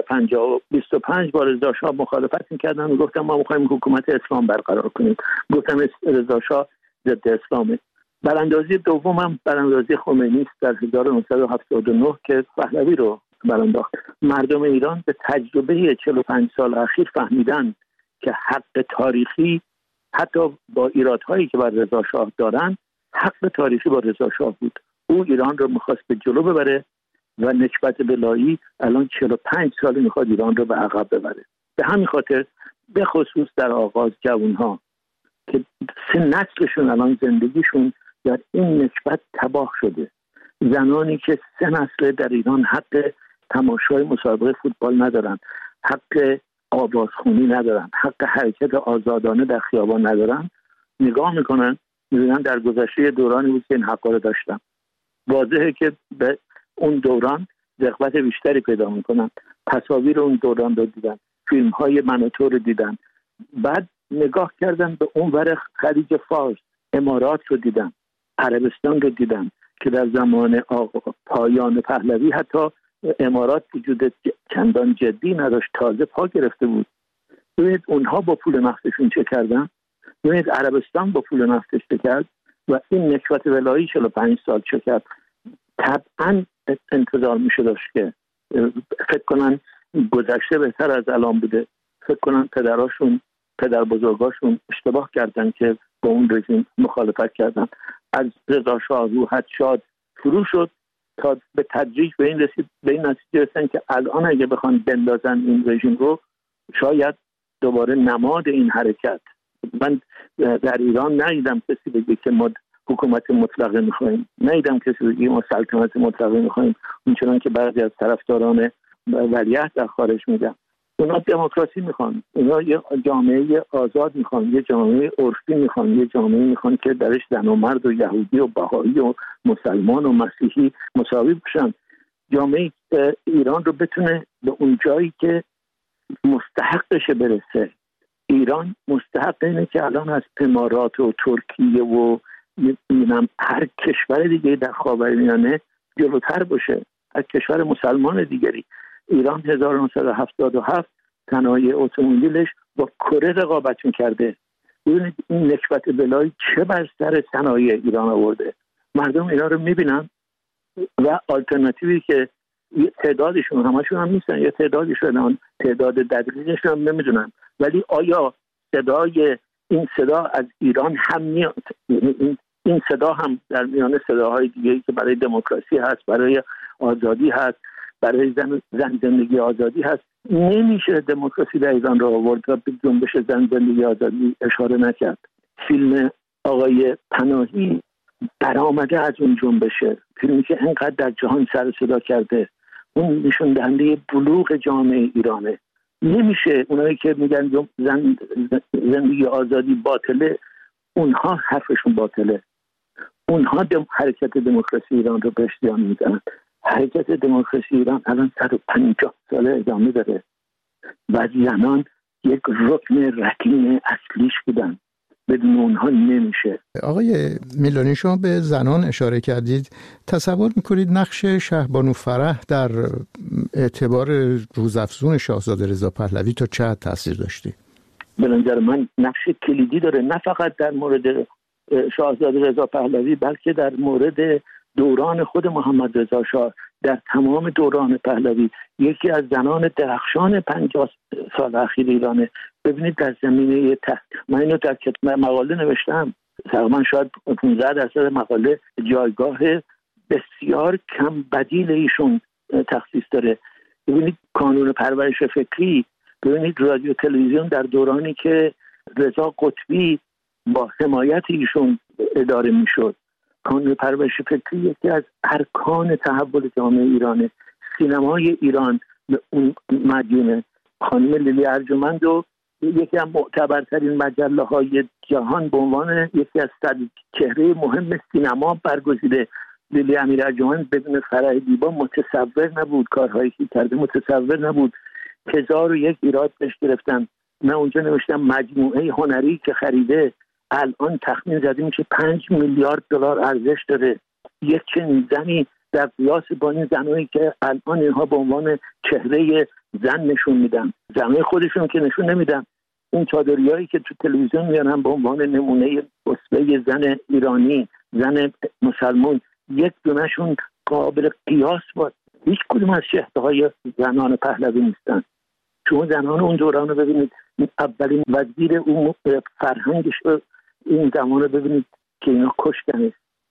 1925 با رضا شاه مخالفت میکردن و گفتن ما میخوایم حکومت اسلام برقرار کنیم. گفتم رضا شاه ضد اسلامه. براندازی دوم هم براندازی خمینی است در 1979 که پهلوی رو برانداخت. مردم ایران به تجربه 45 سال اخیر فهمیدن که حق تاریخی حتی با ایرادهایی که بر رضا شاه دارن، حق تاریخی با رضا شاه بود. او ایران رو میخواست به جلو ببره و نکبت بلایی الان 45 سال میخواد ایران رو به عقب ببره. به همین خاطر به خصوص در آغاز جوانها که 3 نسلشون الان زندگیشون در این نکبت تباه شده، زنانی که 3 نسل در ایران حق تماشای مسابقه فوتبال ندارن، حق آوازخونی ندارن، حق حرکت آزادانه در خیابان ندارن، نگاه میکنن میبینن در گذشته دورانی بود که این حقا رو داشتن. واضحه که به اون دوران رغبت بیشتری پیدا میکنن. تصاویر اون دوران رو دیدن، فیلم های من و تو رو دیدن، بعد نگاه کردن به اون ور خلیج فارس، امارات رو دیدن، عربستان رو دیدن که در زمان پایان پهلوی حتی امارات وجود چندان جدی نداشت، تازه پا گرفته بود. ببینید اونها با پول نفتشون چه کردن، ببینید عربستان با پول نفتش چه کرد و این نکبت ولایی 45 سال چه کرد. طبعا انتظار میشه داشت که فکر کنن گذشته بهتر از الان بوده، فکر کنن پدر بزرگاشون اشتباه کردن که با اون رژیم مخالفت کردن. از رضا شاه روحت شاد شروع شد تا به تدریج به این نتیجه رسیدن که الان اگه بخوان بندازن این رژیم رو شاید دوباره نماد این حرکت. من در ایران ندیدم کسی بگه که ما حکومت مطلقه میخوایم، ندیدم کسی بگه ما سلطنت مطلقه میخوایم، اونچنان که بعضی از طرفداران ولیعهد در خارج میگن. اونا دموکراسی میخوان، اونا یه جامعه آزاد میخوان، یه جامعه عرفی میخوان، یه جامعه میخوان که درش زن و مرد و یهودی و بهایی و مسلمان و مسیحی مساوی باشن. جامعه ایران رو بتونه به اون جایی که مستحقش برسه. ایران مستحق اینه که الان از امارات و ترکیه و هر کشور دیگه در خاورمیانه جلوتر باشه، از کشور مسلمان دیگری. ایران 1977 صنایع اتومبیلش با کره رقابت می‌کرده. ببینید این نکبت بلایی چه بر سر صنایع ایران آورده. مردم اینا رو می‌بینن و آلترناتیوی که تعدادشون همشون هم نیستن، یا تعدادشون تعداد دقیقشون هم نمیدونن، ولی آیا این صدا از ایران هم میاد؟ این صدا هم در میان صداهای دیگه‌ای که برای دموکراسی هست، برای آزادی هست، برای زن زندگی آزادی هست. نمیشه دموکراسی در ایران رو آورد و به جنبش زن زندگی آزادی اشاره نکرد. فیلم آقای پناهی برآمده از اون جنبشه، فیلمی که انقدر در جهان سر صدا کرده، اون نشون دهنده بلوغ جامعه ایرانه. نمیشه اونایی که میگن زندگی آزادی باطله، اونها حرفشون باطله. اونها حرکت دموکراسی ایران رو بهش زیان میزنن. حرکت دموکراسی ایران الان 150 ساله ادامه داره و زنان یک رکن رکین اصلیش بودن، بدون اونها نمیشه. آقای میلانی، شما به زنان اشاره کردید. تصور میکنید نقش شهبانو فرح در اعتبار روزافزون شاهزاده رضا پهلوی تا چه حد تاثیر داشتی؟ به نظر من نقش کلیدی داره، نه فقط در مورد شاهزاده رضا پهلوی بلکه در مورد دوران خود محمد رضا شاه. در تمام دوران پهلوی یکی از زنان درخشان 50 سال اخیر ایرانه. ببینید در زمینه من اینو در مقاله نوشتم، تقریبا شاید 15% مقاله جایگاه بسیار کم بدیل ایشون تخصیص داره. ببینید کانون پرورش فکری، ببینید رادیو تلویزیون در دورانی که رضا قطبی با حمایت ایشون اداره میشد. کانون پرورش فکری یکی از ارکان تحول جامعه ایرانه. سینمای ایران به اون مدیونه. خانم لیلی ارجمند و یکی از معتبرترین مجله های جهان به عنوان یکی از 100 چهره مهم سینما برگزیده. لیلی امیر ارجمند بدون فرح دیبا متصور نبود، کارهایی که کرده متصور نبود. 1001 ایراد بهش گرفتن. من اونجا نوشتم مجموعه هنری که خریده الان تخمین زدیم که 5 میلیارد دلار ارزش داره. یک چنین زنی در قیاس با این زنایی که الان اینها به عنوان چهره زن نشون میدن، زنای خودشون که نشون نمیدن، این چادریایی که تو تلویزیون میارن به عنوان نمونه اسوه زن ایرانی، زن مسلمان، یک دونشون قابل قیاس با هیچ کدوم از شهرهای زنان پهلوی نیستن. شما زنان اون دوران رو ببینید، اولین وزیر اون فرهنگش این زمان رو ببینید که اینا کشتنه.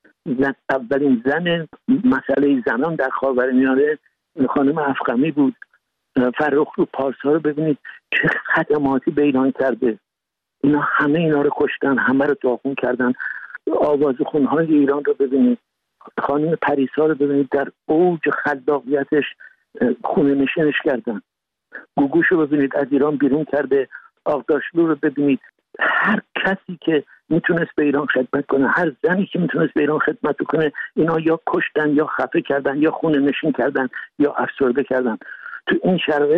اولین زن مسئله زنان در خاورمیانه خانم افخمی بود. فرخ رو پارسا رو ببینید چه خدماتی به ایران کرده. اینا همه اینا رو کشتن، همه رو داغون کردن. آوازخونهای ایران رو ببینید، خانم پریسا رو ببینید در اوج خلاقیتش خونه نشینش کردن. گوگوش رو ببینید از ایران بیرون کرده. آغداشلو رو ببینید. هر کسی که میتونست به ایران خدمت کنه، هر زنی که میتونست به ایران خدمت کنه، اینا یا کشتن یا خفه کردن یا خونه نشین کردن یا افسرده کردن. تو این شرایط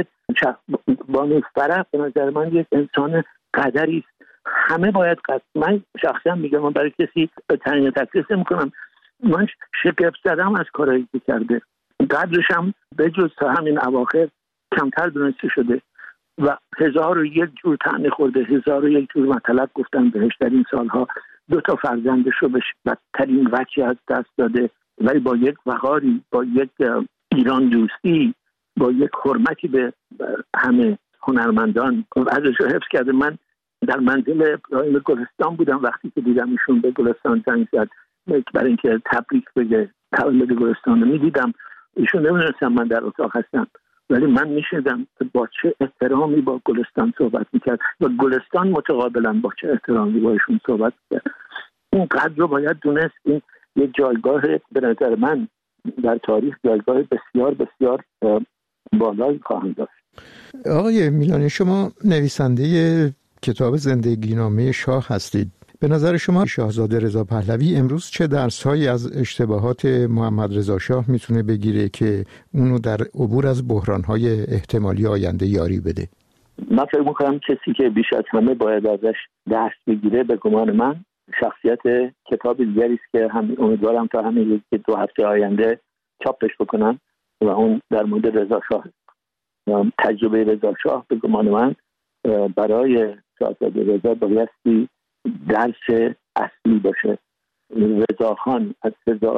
بانو فرح به نظر من یک انسان قدری است. همه باید من شخصا میگم، من برای کسی تعیین تکلیف نمی‌کنم، من شگفت زدم از کارهایی که کرده. قدرش هم به جز همین اواخر کمتر دونسته شده. و 1001 جور طعنه خورده، 1001 جور مطلب گفتن بهش در این سالها. 2 فرزندش رو به بدترین وجه از دست داده، ولی با یک وقاری، با یک ایران دوستی، با یک حرمتی به همه هنرمندان ازش رو حفظ کرده. من در منزل ابراهیم گلستان بودم وقتی که دیدم ایشون به گلستان زنگ زد برای اینکه تبریک بگه تولد گلستان رو میدیدم. ایشون نمیدونستم من در اتاق هستم، ولی من میشنیدم با چه احترامی با گلستان صحبت میکرد و گلستان متقابلا با چه احترامی با ایشون صحبت میکرد. این قدر رو باید دونست. این یک جایگاه به نظر من در تاریخ جایگاه بسیار بسیار بالایی خواهند داشت. آقای میلانی، شما نویسنده کتاب زندگی نامه شاه هستید. به نظر شما شاهزاده رضا پهلوی امروز چه درس‌هایی از اشتباهات محمد رضا شاه میتونه بگیره که اونو در عبور از بحران‌های احتمالی آینده یاری بده؟ من فکر می‌کنم کسی که بیش از همه باید ازش درس بگیره به گمان من شخصیت کتاب دیگری است که امیدوارم تا همین 2 هفته آینده چاپش بکنم و اون در مورد رضا شاه. تجربه رضا شاه به گمان من برای شاهزاده رضا بایستی درس اصلی باشه. رضا خان از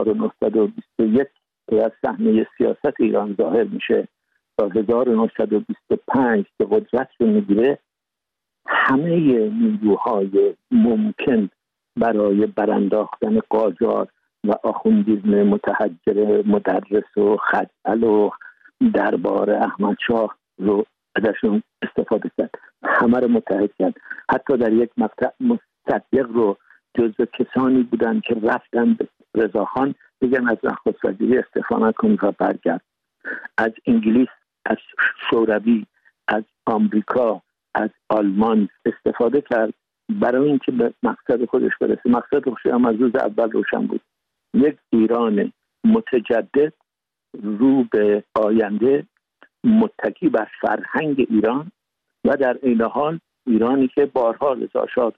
1921 از صحنه سیاست ایران ظاهر میشه تا 1925 که قدرت رو میگیره، همه نیروهای ممکن برای برانداختن قاجار و آخوندیزم متحجر مدرس و خزعل و دربار احمد شاه رو ازشون استفاده کرد، همه رو متحد کرد. حتی در یک مقطع مصدق رو جزو کسانی بودن که رفتن به رضاخان بگن از نخست وزیری استعفا نکنی و برگرد. از انگلیس، از شوروی، از آمریکا، از آلمان استفاده کرد برای اینکه به مقصد خودش برسه. مقصد خودش هم از روز اول روشن بود: یک ایران متجدد رو به آینده، متکی بر فرهنگ ایران و در این حال ایرانی که بارها رضا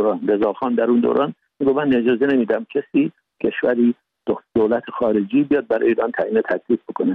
خان در اون دوران میگه من اجازه نمیدم کسی، کشوری، دولت خارجی بیاد برای ایران تعیین تکلیف بکنه.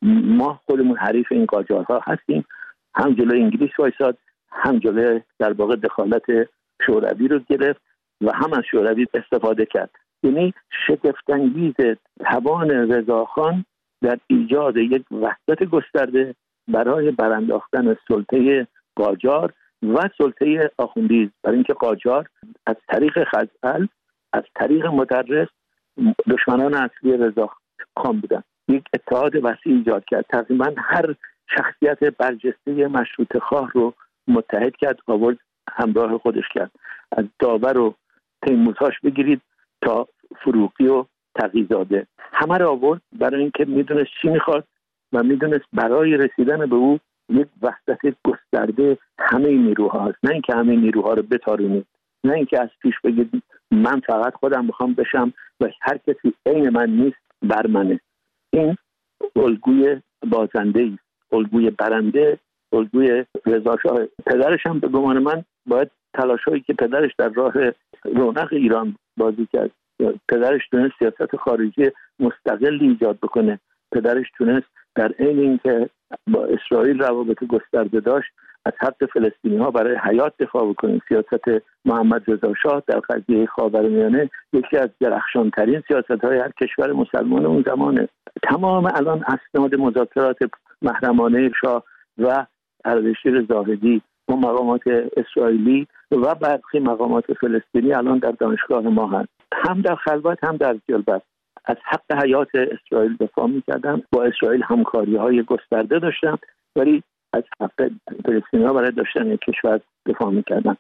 ما خودمون حریف این قاجارها هستیم. هم جلوی انگلیس وایساد، هم جلوی در واقع دخالت شوروی رو گرفت و هم از شوروی استفاده کرد. یعنی شگفت‌انگیز توان رضاخان در ایجاد یک وحدت گسترده برای برانداختن سلطه قاجار و سلطه آخوندیز، برای اینکه قاجار از طریق خزعل، از طریق مدرس دشمنان اصلی رضاخان بودن. یک اتحاد وسیع ایجاد کرد، تقریبا هر شخصیت برجسته مشروطه خواه رو متحد کرد، آورد همراه خودش کرد. از داور و تیمورتاش بگیرید تا فروغی و تقی‌زاده، همه رو آورد برای اینکه میدونست چی میخواد و میدونست برای رسیدن به او یک وحدت گسترده همه نیروها هست. نه اینکه همه نیروها رو بتارونید، نه اینکه از پیش بگید من فقط خودم میخوام بشم و هر کسی عین من نیست بر منه. این الگوی بازنده است، الگوی برنده، الگوی رضا شاه. پدرش هم به گمان من باید تلاشایی که پدرش در راه رونق ایران بازی کرد. پدرش تونست سیاست خارجی مستقلی ایجاد بکنه. پدرش تونست در عین اینکه با اسرائیل روابط گسترده داشت از حق فلسطینی ها برای حیات دفاع بکنه. سیاست محمد رضا شاه در قضیه خاورمیانه یکی از درخشانترین سیاست های هر کشور مسلمان اون زمانه. تمام الان اسناد مذاکرات محرمانه شاه و اردشیر زاهدی و مقامات اسرائیلی و برخی مقامات فلسطینی الان در دانشگاه ما هست. هم در خلوت هم در جلبست از حق حیات اسرائیل دفاع می‌کردن، با اسرائیل همکاری‌های گسترده داشتن، ولی از حق فلسطینی‌ها برای داشتن یک کشور دفاع می‌کردن.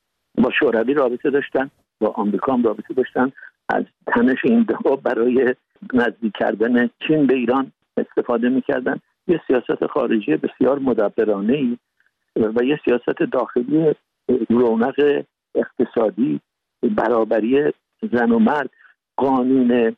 با شوروی رابطه داشتن، با آمریکا هم رابطه داشتن. از تنش این دو برای نزدیک کردن چین به ایران استفاده می‌کردن. یه سیاست خارجی بسیار مدبرانه‌ای و یه سیاست داخلی رونق اقتصادی، برابری زن و مرد. قانون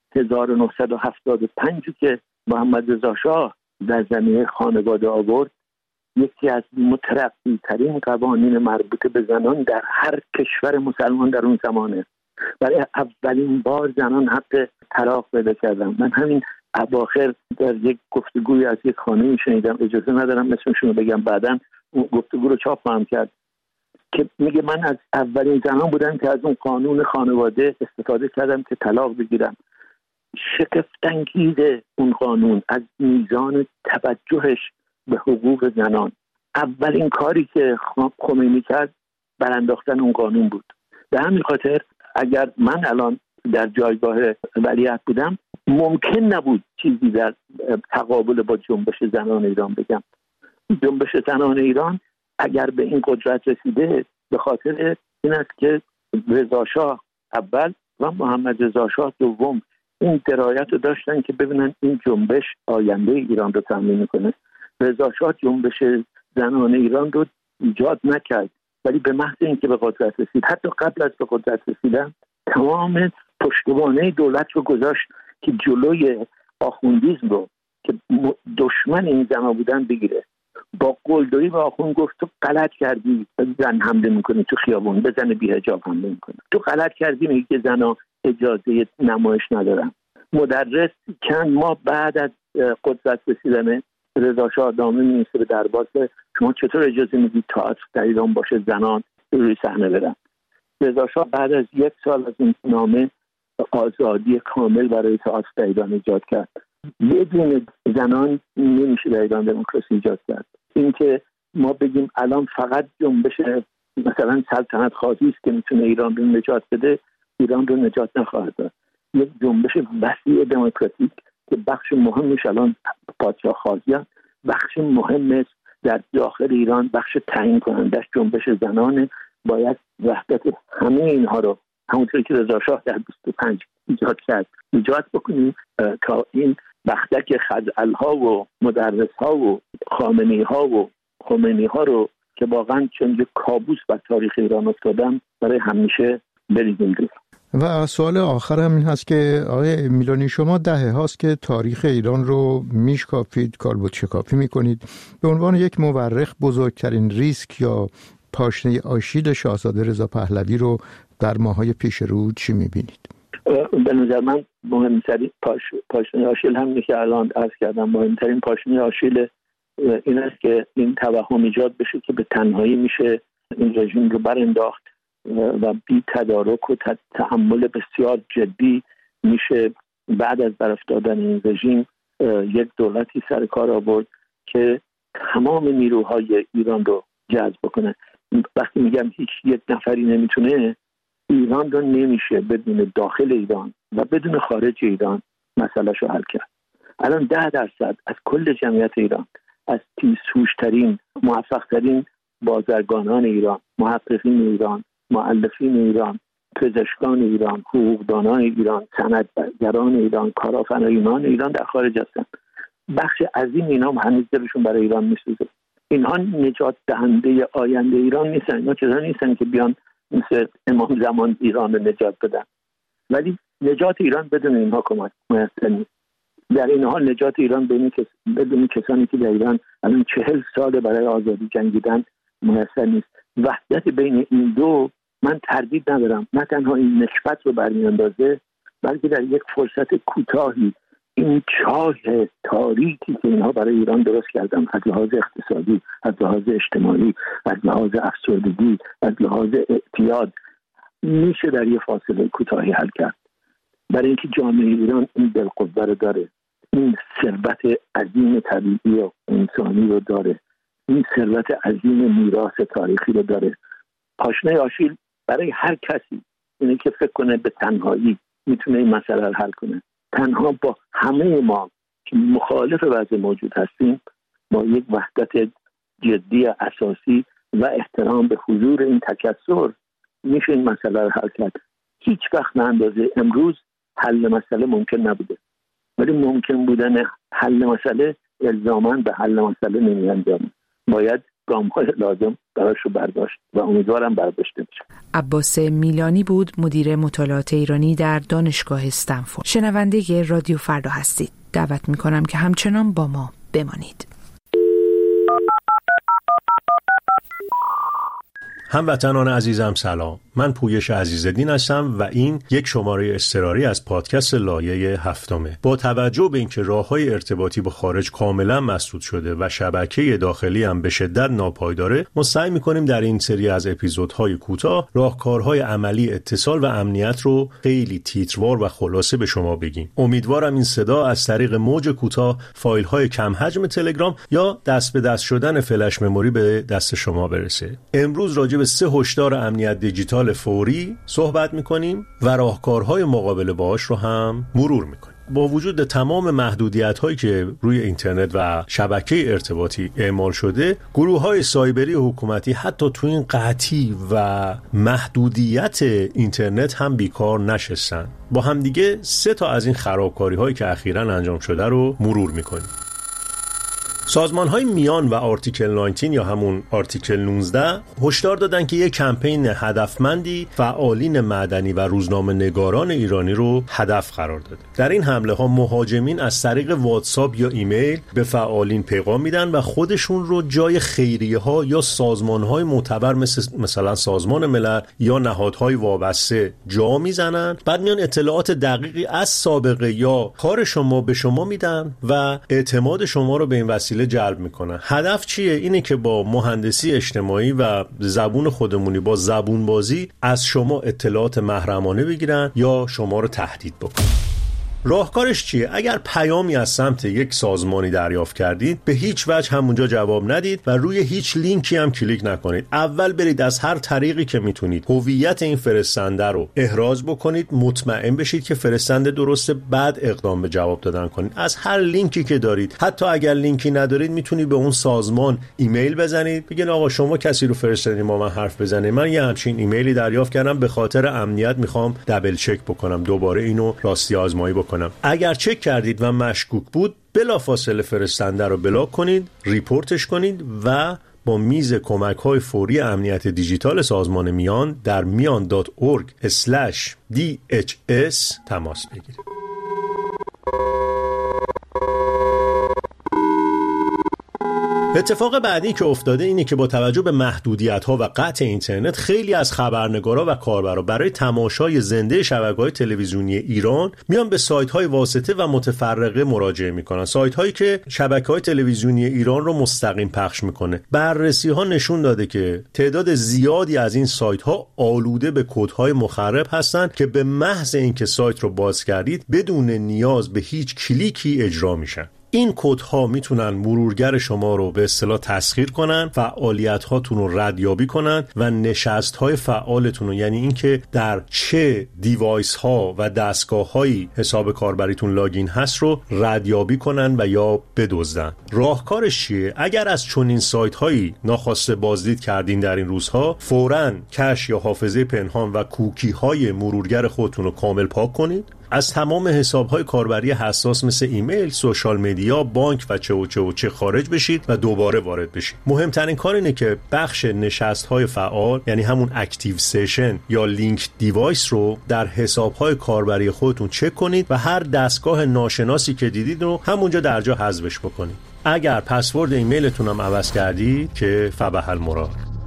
1975 که محمد رضا شاه در زمینه خانواده آورد یکی از مترقی ترین قوانین مربوط به زنان در هر کشور مسلمان در اون زمانه. برای اولین بار زنان حق طلاق پیدا کردن. من همین اواخر در یک گفتگوی از یک خانمی شنیدم، اجازه ندارم اسمشون رو بگم، بعداً گفتگو رو چاپ هم کرد که میگه من از اولین زنان بودم که از اون قانون خانواده استفاده کردم که طلاق بگیرم. شگفت‌انگیز اون قانون از میزان توجهش به حقوق زنان. اولین کاری که خمینی کرد برانداختن اون قانون بود. به همین خاطر اگر من الان در جایگاه ولیعهد بودم ممکن نبود چیزی در تقابل با جنبش زنان ایران بگم. جنبش زنان ایران اگر به این قدرت رسیده به خاطر این است که رضا شاه اول و محمد رضا شاه دوم این درایت رو داشتن که ببینن این جنبش آینده ایران رو تضمین میکنه. رضا شاه جنبش زنان ایران رو ایجاد نکرد، ولی به محض اینکه به قدرت رسید، حتی قبل از به قدرت رسیدن، تمام پشتوانه دولت رو گذاشت که جلوی آخوندیسم رو که دشمن این زنها بودن بگیره. با قلدری به آخوند گفت تو غلط کردی زن حمله میکنی تو خیابون، بزن بی حجاب حمله میکنی، تو غلط کردی میگی که زنها اجازه نمایش ندارن. مدرس چند ماه بعد از قدرت رسیدن رضا شاه نامه می‌نویسه به دربار شما چطور اجازه میدید تئاتر در ایران باشه زنان روی صحنه برن. رضا شاه بعد از 1 سال از این نامه آزادی کامل برای تئاتر در ایران ایجاد کرد. بدون زنان نمیشه در ایران دموکراسی ایجاد کرد. اینکه ما بگیم الان فقط جنبش مثلا سلطنت خواهی است که میتونه ایران رو نجات بده، ایران رو نجات نخواهد داد. یک جنبش وسیع دموکراتیک که بخش مهمش الان پادشاه خواهیان، بخش مهم است در داخل ایران، بخش تعیین کنندش جنبش زنانه. باید وحدت همه اینها رو همونطوری که رضا شاه در 25 ایجاد کرد ایجاد بکنیم تا این بختک خزعل‌ها و مدرس‌ها و خامنه‌ای‌ها و خمینی‌ها رو که واقعا چون کابوس بر تاریخ ایران افتادن برای همیشه بریزیم دور. و سوال آخر هم این هست که آقای میلانی شما دهه هاست که تاریخ ایران رو میشکافید، کالبد شکافی میکنید. به عنوان یک مورخ بزرگترین ریسک یا پاشنه آشیل شاهزاده رضا پهلوی رو در ماهای پیش رو چی میبینید؟ به نظر من مهمترین پاشنه آشیل همینه که الان عرض کردم. مهمترین پاشنه آشیل این است که این توهم ایجاد بشه که به تنهایی میشه این رژیم رو برانداخت و بی تدارک و تأمل بسیار جدی میشه بعد از برافتادن این رژیم یک دولتی سر کار آورد که تمام نیروهای ایران رو جذب کنه. وقتی میگم هیچ یک نفری نمیتونه، ایران رو نمیشه بدون داخل ایران و بدون خارج ایران مسئله‌شو حل کرد. الان 10% از کل جمعیت ایران، از تیزهوش‌ترین موفق‌ترین بازرگانان ایران، محققین ایران، مؤلفین ایران، پزشکان ایران، حقوقدانان ایران، صنعتگران ایران، کارآفرینان ایران در خارج هستند. بخش عظیم اینا هنوز دلشون برای ایران میسوزه. اینها نجات دهنده آینده ایران نیستن. اینا چیزا نیستن که بیان مثل امام زمان ایران رو نجات بدن. ولی نجات ایران بدون اینها کمک میسر نیست. در این حال نجات ایران بدون کسانی که در ایران الان 40 سال برای آزادی جنگیدن میسر نیست. وحدت بین این دو من تردید ندارم، نه تنها این نکبت رو برمیاندازه، بلکه در یک فرصت کوتاهی این چاه تاریکی که اینها برای ایران درست کردن، از لحاظ اقتصادی، از لحاظ اجتماعی، از لحاظ افسردگی، از لحاظ اعتیاد، میشه در یک فاصله کوتاهی حل کرد. برای اینکه جامعه ایران این بالقوه رو داره، این ثروت عظیم طبیعی و انسانی رو داره، این ثروت عظیم میراث تاریخی رو داره. پاشنه آشیل برای هر کسی اینه که فکر کنه به تنهایی میتونه این مسئله رو حل کنه. تنها با همه ما که مخالف وضع موجود هستیم، با یک وحدت جدی اساسی و احترام به حضور این تکثر میشه این مسئله رو حل کرد. هیچ وقت به اندازه امروز حل مسئله ممکن نبوده، ولی ممکن بودن حل مسئله الزاماً به حل مسئله نمی‌انجامه. باید گام‌های لازم براش رو برداشت و امیدوارم برداشته بشه. عباس میلانی بود، مدیر مطالعات ایرانی در دانشگاه استنفورد. شنونده رادیو فردا هستید. دعوت می‌کنم که همچنان با ما بمانید. هموطنان عزیزم سلام. من پویش عزیزالدین هستم و این یک شماره اضطراری از پادکست لایه 7. با توجه به اینکه راه‌های ارتباطی با خارج کاملا مسدود شده و شبکه داخلی هم به شدت ناپایداره، ما سعی می‌کنیم در این سری از اپیزودهای کوتاه راهکارهای عملی اتصال و امنیت رو خیلی تیتروار و خلاصه به شما بگیم. امیدوارم این صدا از طریق موج کوتاه، فایل‌های کم حجم تلگرام یا دست به دست شدن فلش مموری به دست شما برسه. امروز راجع به 3 هشدار امنیت دیجیتال فوری صحبت می‌کنیم و راهکارهای مقابله باهاش رو هم مرور می‌کنیم. با وجود تمام محدودیت‌هایی که روی اینترنت و شبکه ارتباطی اعمال شده، گروه‌های سایبری حکومتی حتی تو این قحطی و محدودیت اینترنت هم بیکار نشستن. با هم دیگه 3 تا از این خرابکاری‌هایی که اخیراً انجام شده رو مرور می‌کنیم. سازمان‌های میان و آرتیکل 19 یا همون آرتیکل 19 هشدار دادن که یک کمپین هدفمندی فعالین مدنی و روزنامه نگاران ایرانی رو هدف قرار داده. در این حمله ها مهاجمین از طریق واتساپ یا ایمیل به فعالین پیغام میدن و خودشون رو جای خیریه ها یا سازمان‌های معتبر مثلا سازمان ملل یا نهادهای وابسته جا میزنن. بعد میان اطلاعات دقیقی از سابقه یا کار شما به شما میدن و اعتماد شما رو به این وسیله جلب میکنن. هدف چیه؟ اینه که با مهندسی اجتماعی و زبون خودمونی، با زبون بازی از شما اطلاعات محرمانه بگیرن یا شما رو تهدید بکنن. راهکارش چیه؟ اگر پیامی از سمت یک سازمانی دریافت کردید، به هیچ وجه همونجا جواب ندید و روی هیچ لینکی هم کلیک نکنید. اول برید از هر طریقی که میتونید هویت این فرستنده رو احراز بکنید، مطمئن بشید که فرستنده درسته، بعد اقدام به جواب دادن کنید. از هر لینکی که دارید، حتی اگر لینکی ندارید، میتونید به اون سازمان ایمیل بزنید، بگین آقا شما کسی رو فرستادین با من حرف بزنید، من یه همچین ایمیلی دریافت کردم، به خاطر امنیت میخوام دابل چک بکنم، دوباره اینو راستی آزمایی بکنم. اگر چک کردید و مشکوک بود، بلافاصله فرستنده رو بلاک کنید، ریپورتش کنید و با میز کمک‌های فوری امنیت دیجیتال سازمان میان در mian.org/dhs تماس بگیرید. اتفاق بعدی که افتاده اینه که با توجه به محدودیت‌ها و قطع اینترنت، خیلی از خبرنگارا و کاربرا برای تماشای زنده شبکه‌های تلویزیونی ایران میان به سایت‌های واسطه و متفرقه مراجعه میکنن. سایت‌هایی که شبکه‌های تلویزیونی ایران رو مستقیم پخش میکنه. بررسی‌ها نشون داده که تعداد زیادی از این سایت‌ها آلوده به کدهای مخرب هستند که به محض اینکه سایت رو باز کردید بدون نیاز به هیچ کلیکی اجرا میشن. این کدها میتونن مرورگر شما رو به اصطلاح تسخیر کنن، فعالیت هاتون رو ردیابی کنن و نشست های فعالتون رو، یعنی اینکه در چه دیوایس ها و دستگاه هایی حساب کاربریتون لاگین هست رو ردیابی کنن و یا بدزدن. راهکارش چیه؟ اگر از چنین سایت هایی ناخواسته بازدید کردین در این روزها، فوراً کش یا حافظه پنهان و کوکی های مرورگر خودتون رو کامل پاک کنید. از تمام حساب‌های کاربری حساس مثل ایمیل، سوشال مدیا، بانک و چه خارج بشید و دوباره وارد بشید. مهمترین کار اینه که بخش نشست‌های فعال، یعنی همون اکتیو سشن یا لینک دیوایس رو در حساب‌های کاربری خودتون چک کنید و هر دستگاه ناشناسی که دیدید رو همونجا در جا حذفش بکنید. اگر پسورد ایمیلتون هم عوض کردید که فبح المرار.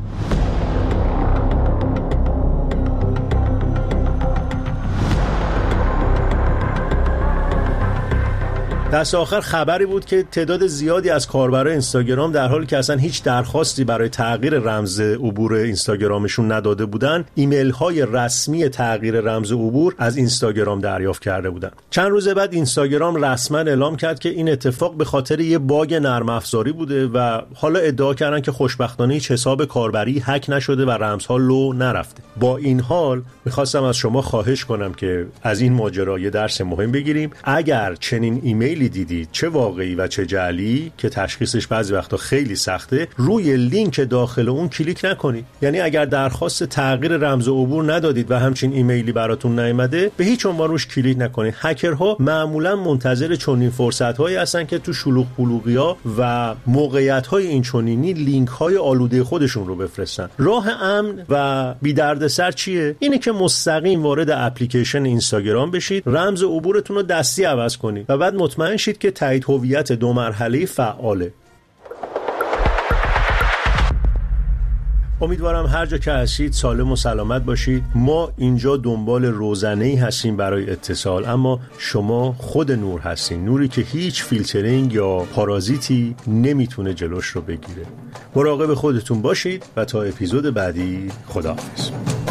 دست آخر خبری بود که تعداد زیادی از کاربرای اینستاگرام در حالی که اصلا هیچ درخواستی برای تغییر رمز عبور اینستاگرامشون نداده بودن، ایمیل های رسمی تغییر رمز عبور از اینستاگرام دریافت کرده بودن. چند روز بعد اینستاگرام رسما اعلام کرد که این اتفاق به خاطر یه باگ نرم افزاری بوده و حالا ادعا کردن که خوشبختانه هیچ حساب کاربری هک نشده و رمزها لو نرفته. با این حال می‌خواستم از شما خواهش کنم که از این ماجرا یه درس مهم بگیریم. اگر چنین ایمیلی دیدید، چه واقعی و چه جعلی که تشخیصش بعضی وقتا خیلی سخته، روی لینک داخل اون کلیک نکنید. یعنی اگر درخواست تغییر رمز عبور ندادید و همچین ایمیلی براتون نیامده، به هیچ عنوان روش کلیک نکنید. هکرها معمولا منتظر چنین فرصت‌هایی هستن که تو شلوغ قلوقی‌ها و موقعیت‌های این چنینی لینک‌های آلوده خودشون رو بفرستن. راه امن و بی دردسر چیه؟ اینه که مستقیم وارد اپلیکیشن اینستاگرام بشید، رمز عبورتون رو دستی عوض کنید و بعد مطمئن شید که تایید هویت 2 مرحله‌ای فعاله. امیدوارم هر جا که هستید سالم و سلامت باشید. ما اینجا دنبال روزنه‌ای هستیم برای اتصال، اما شما خود نور هستین، نوری که هیچ فیلترینگ یا پارازیتی نمیتونه جلوش رو بگیره. مراقب خودتون باشید و تا اپیزود بعدی خداحافظ.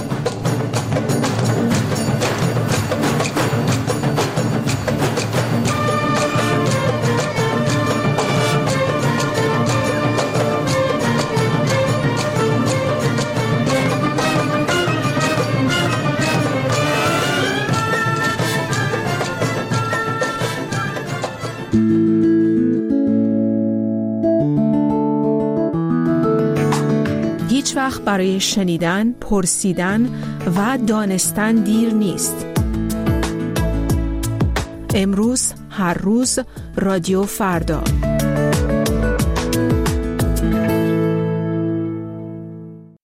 هیچ وقت برای شنیدن، پرسیدن و دانستن دیر نیست. امروز، هر روز، رادیو فردا.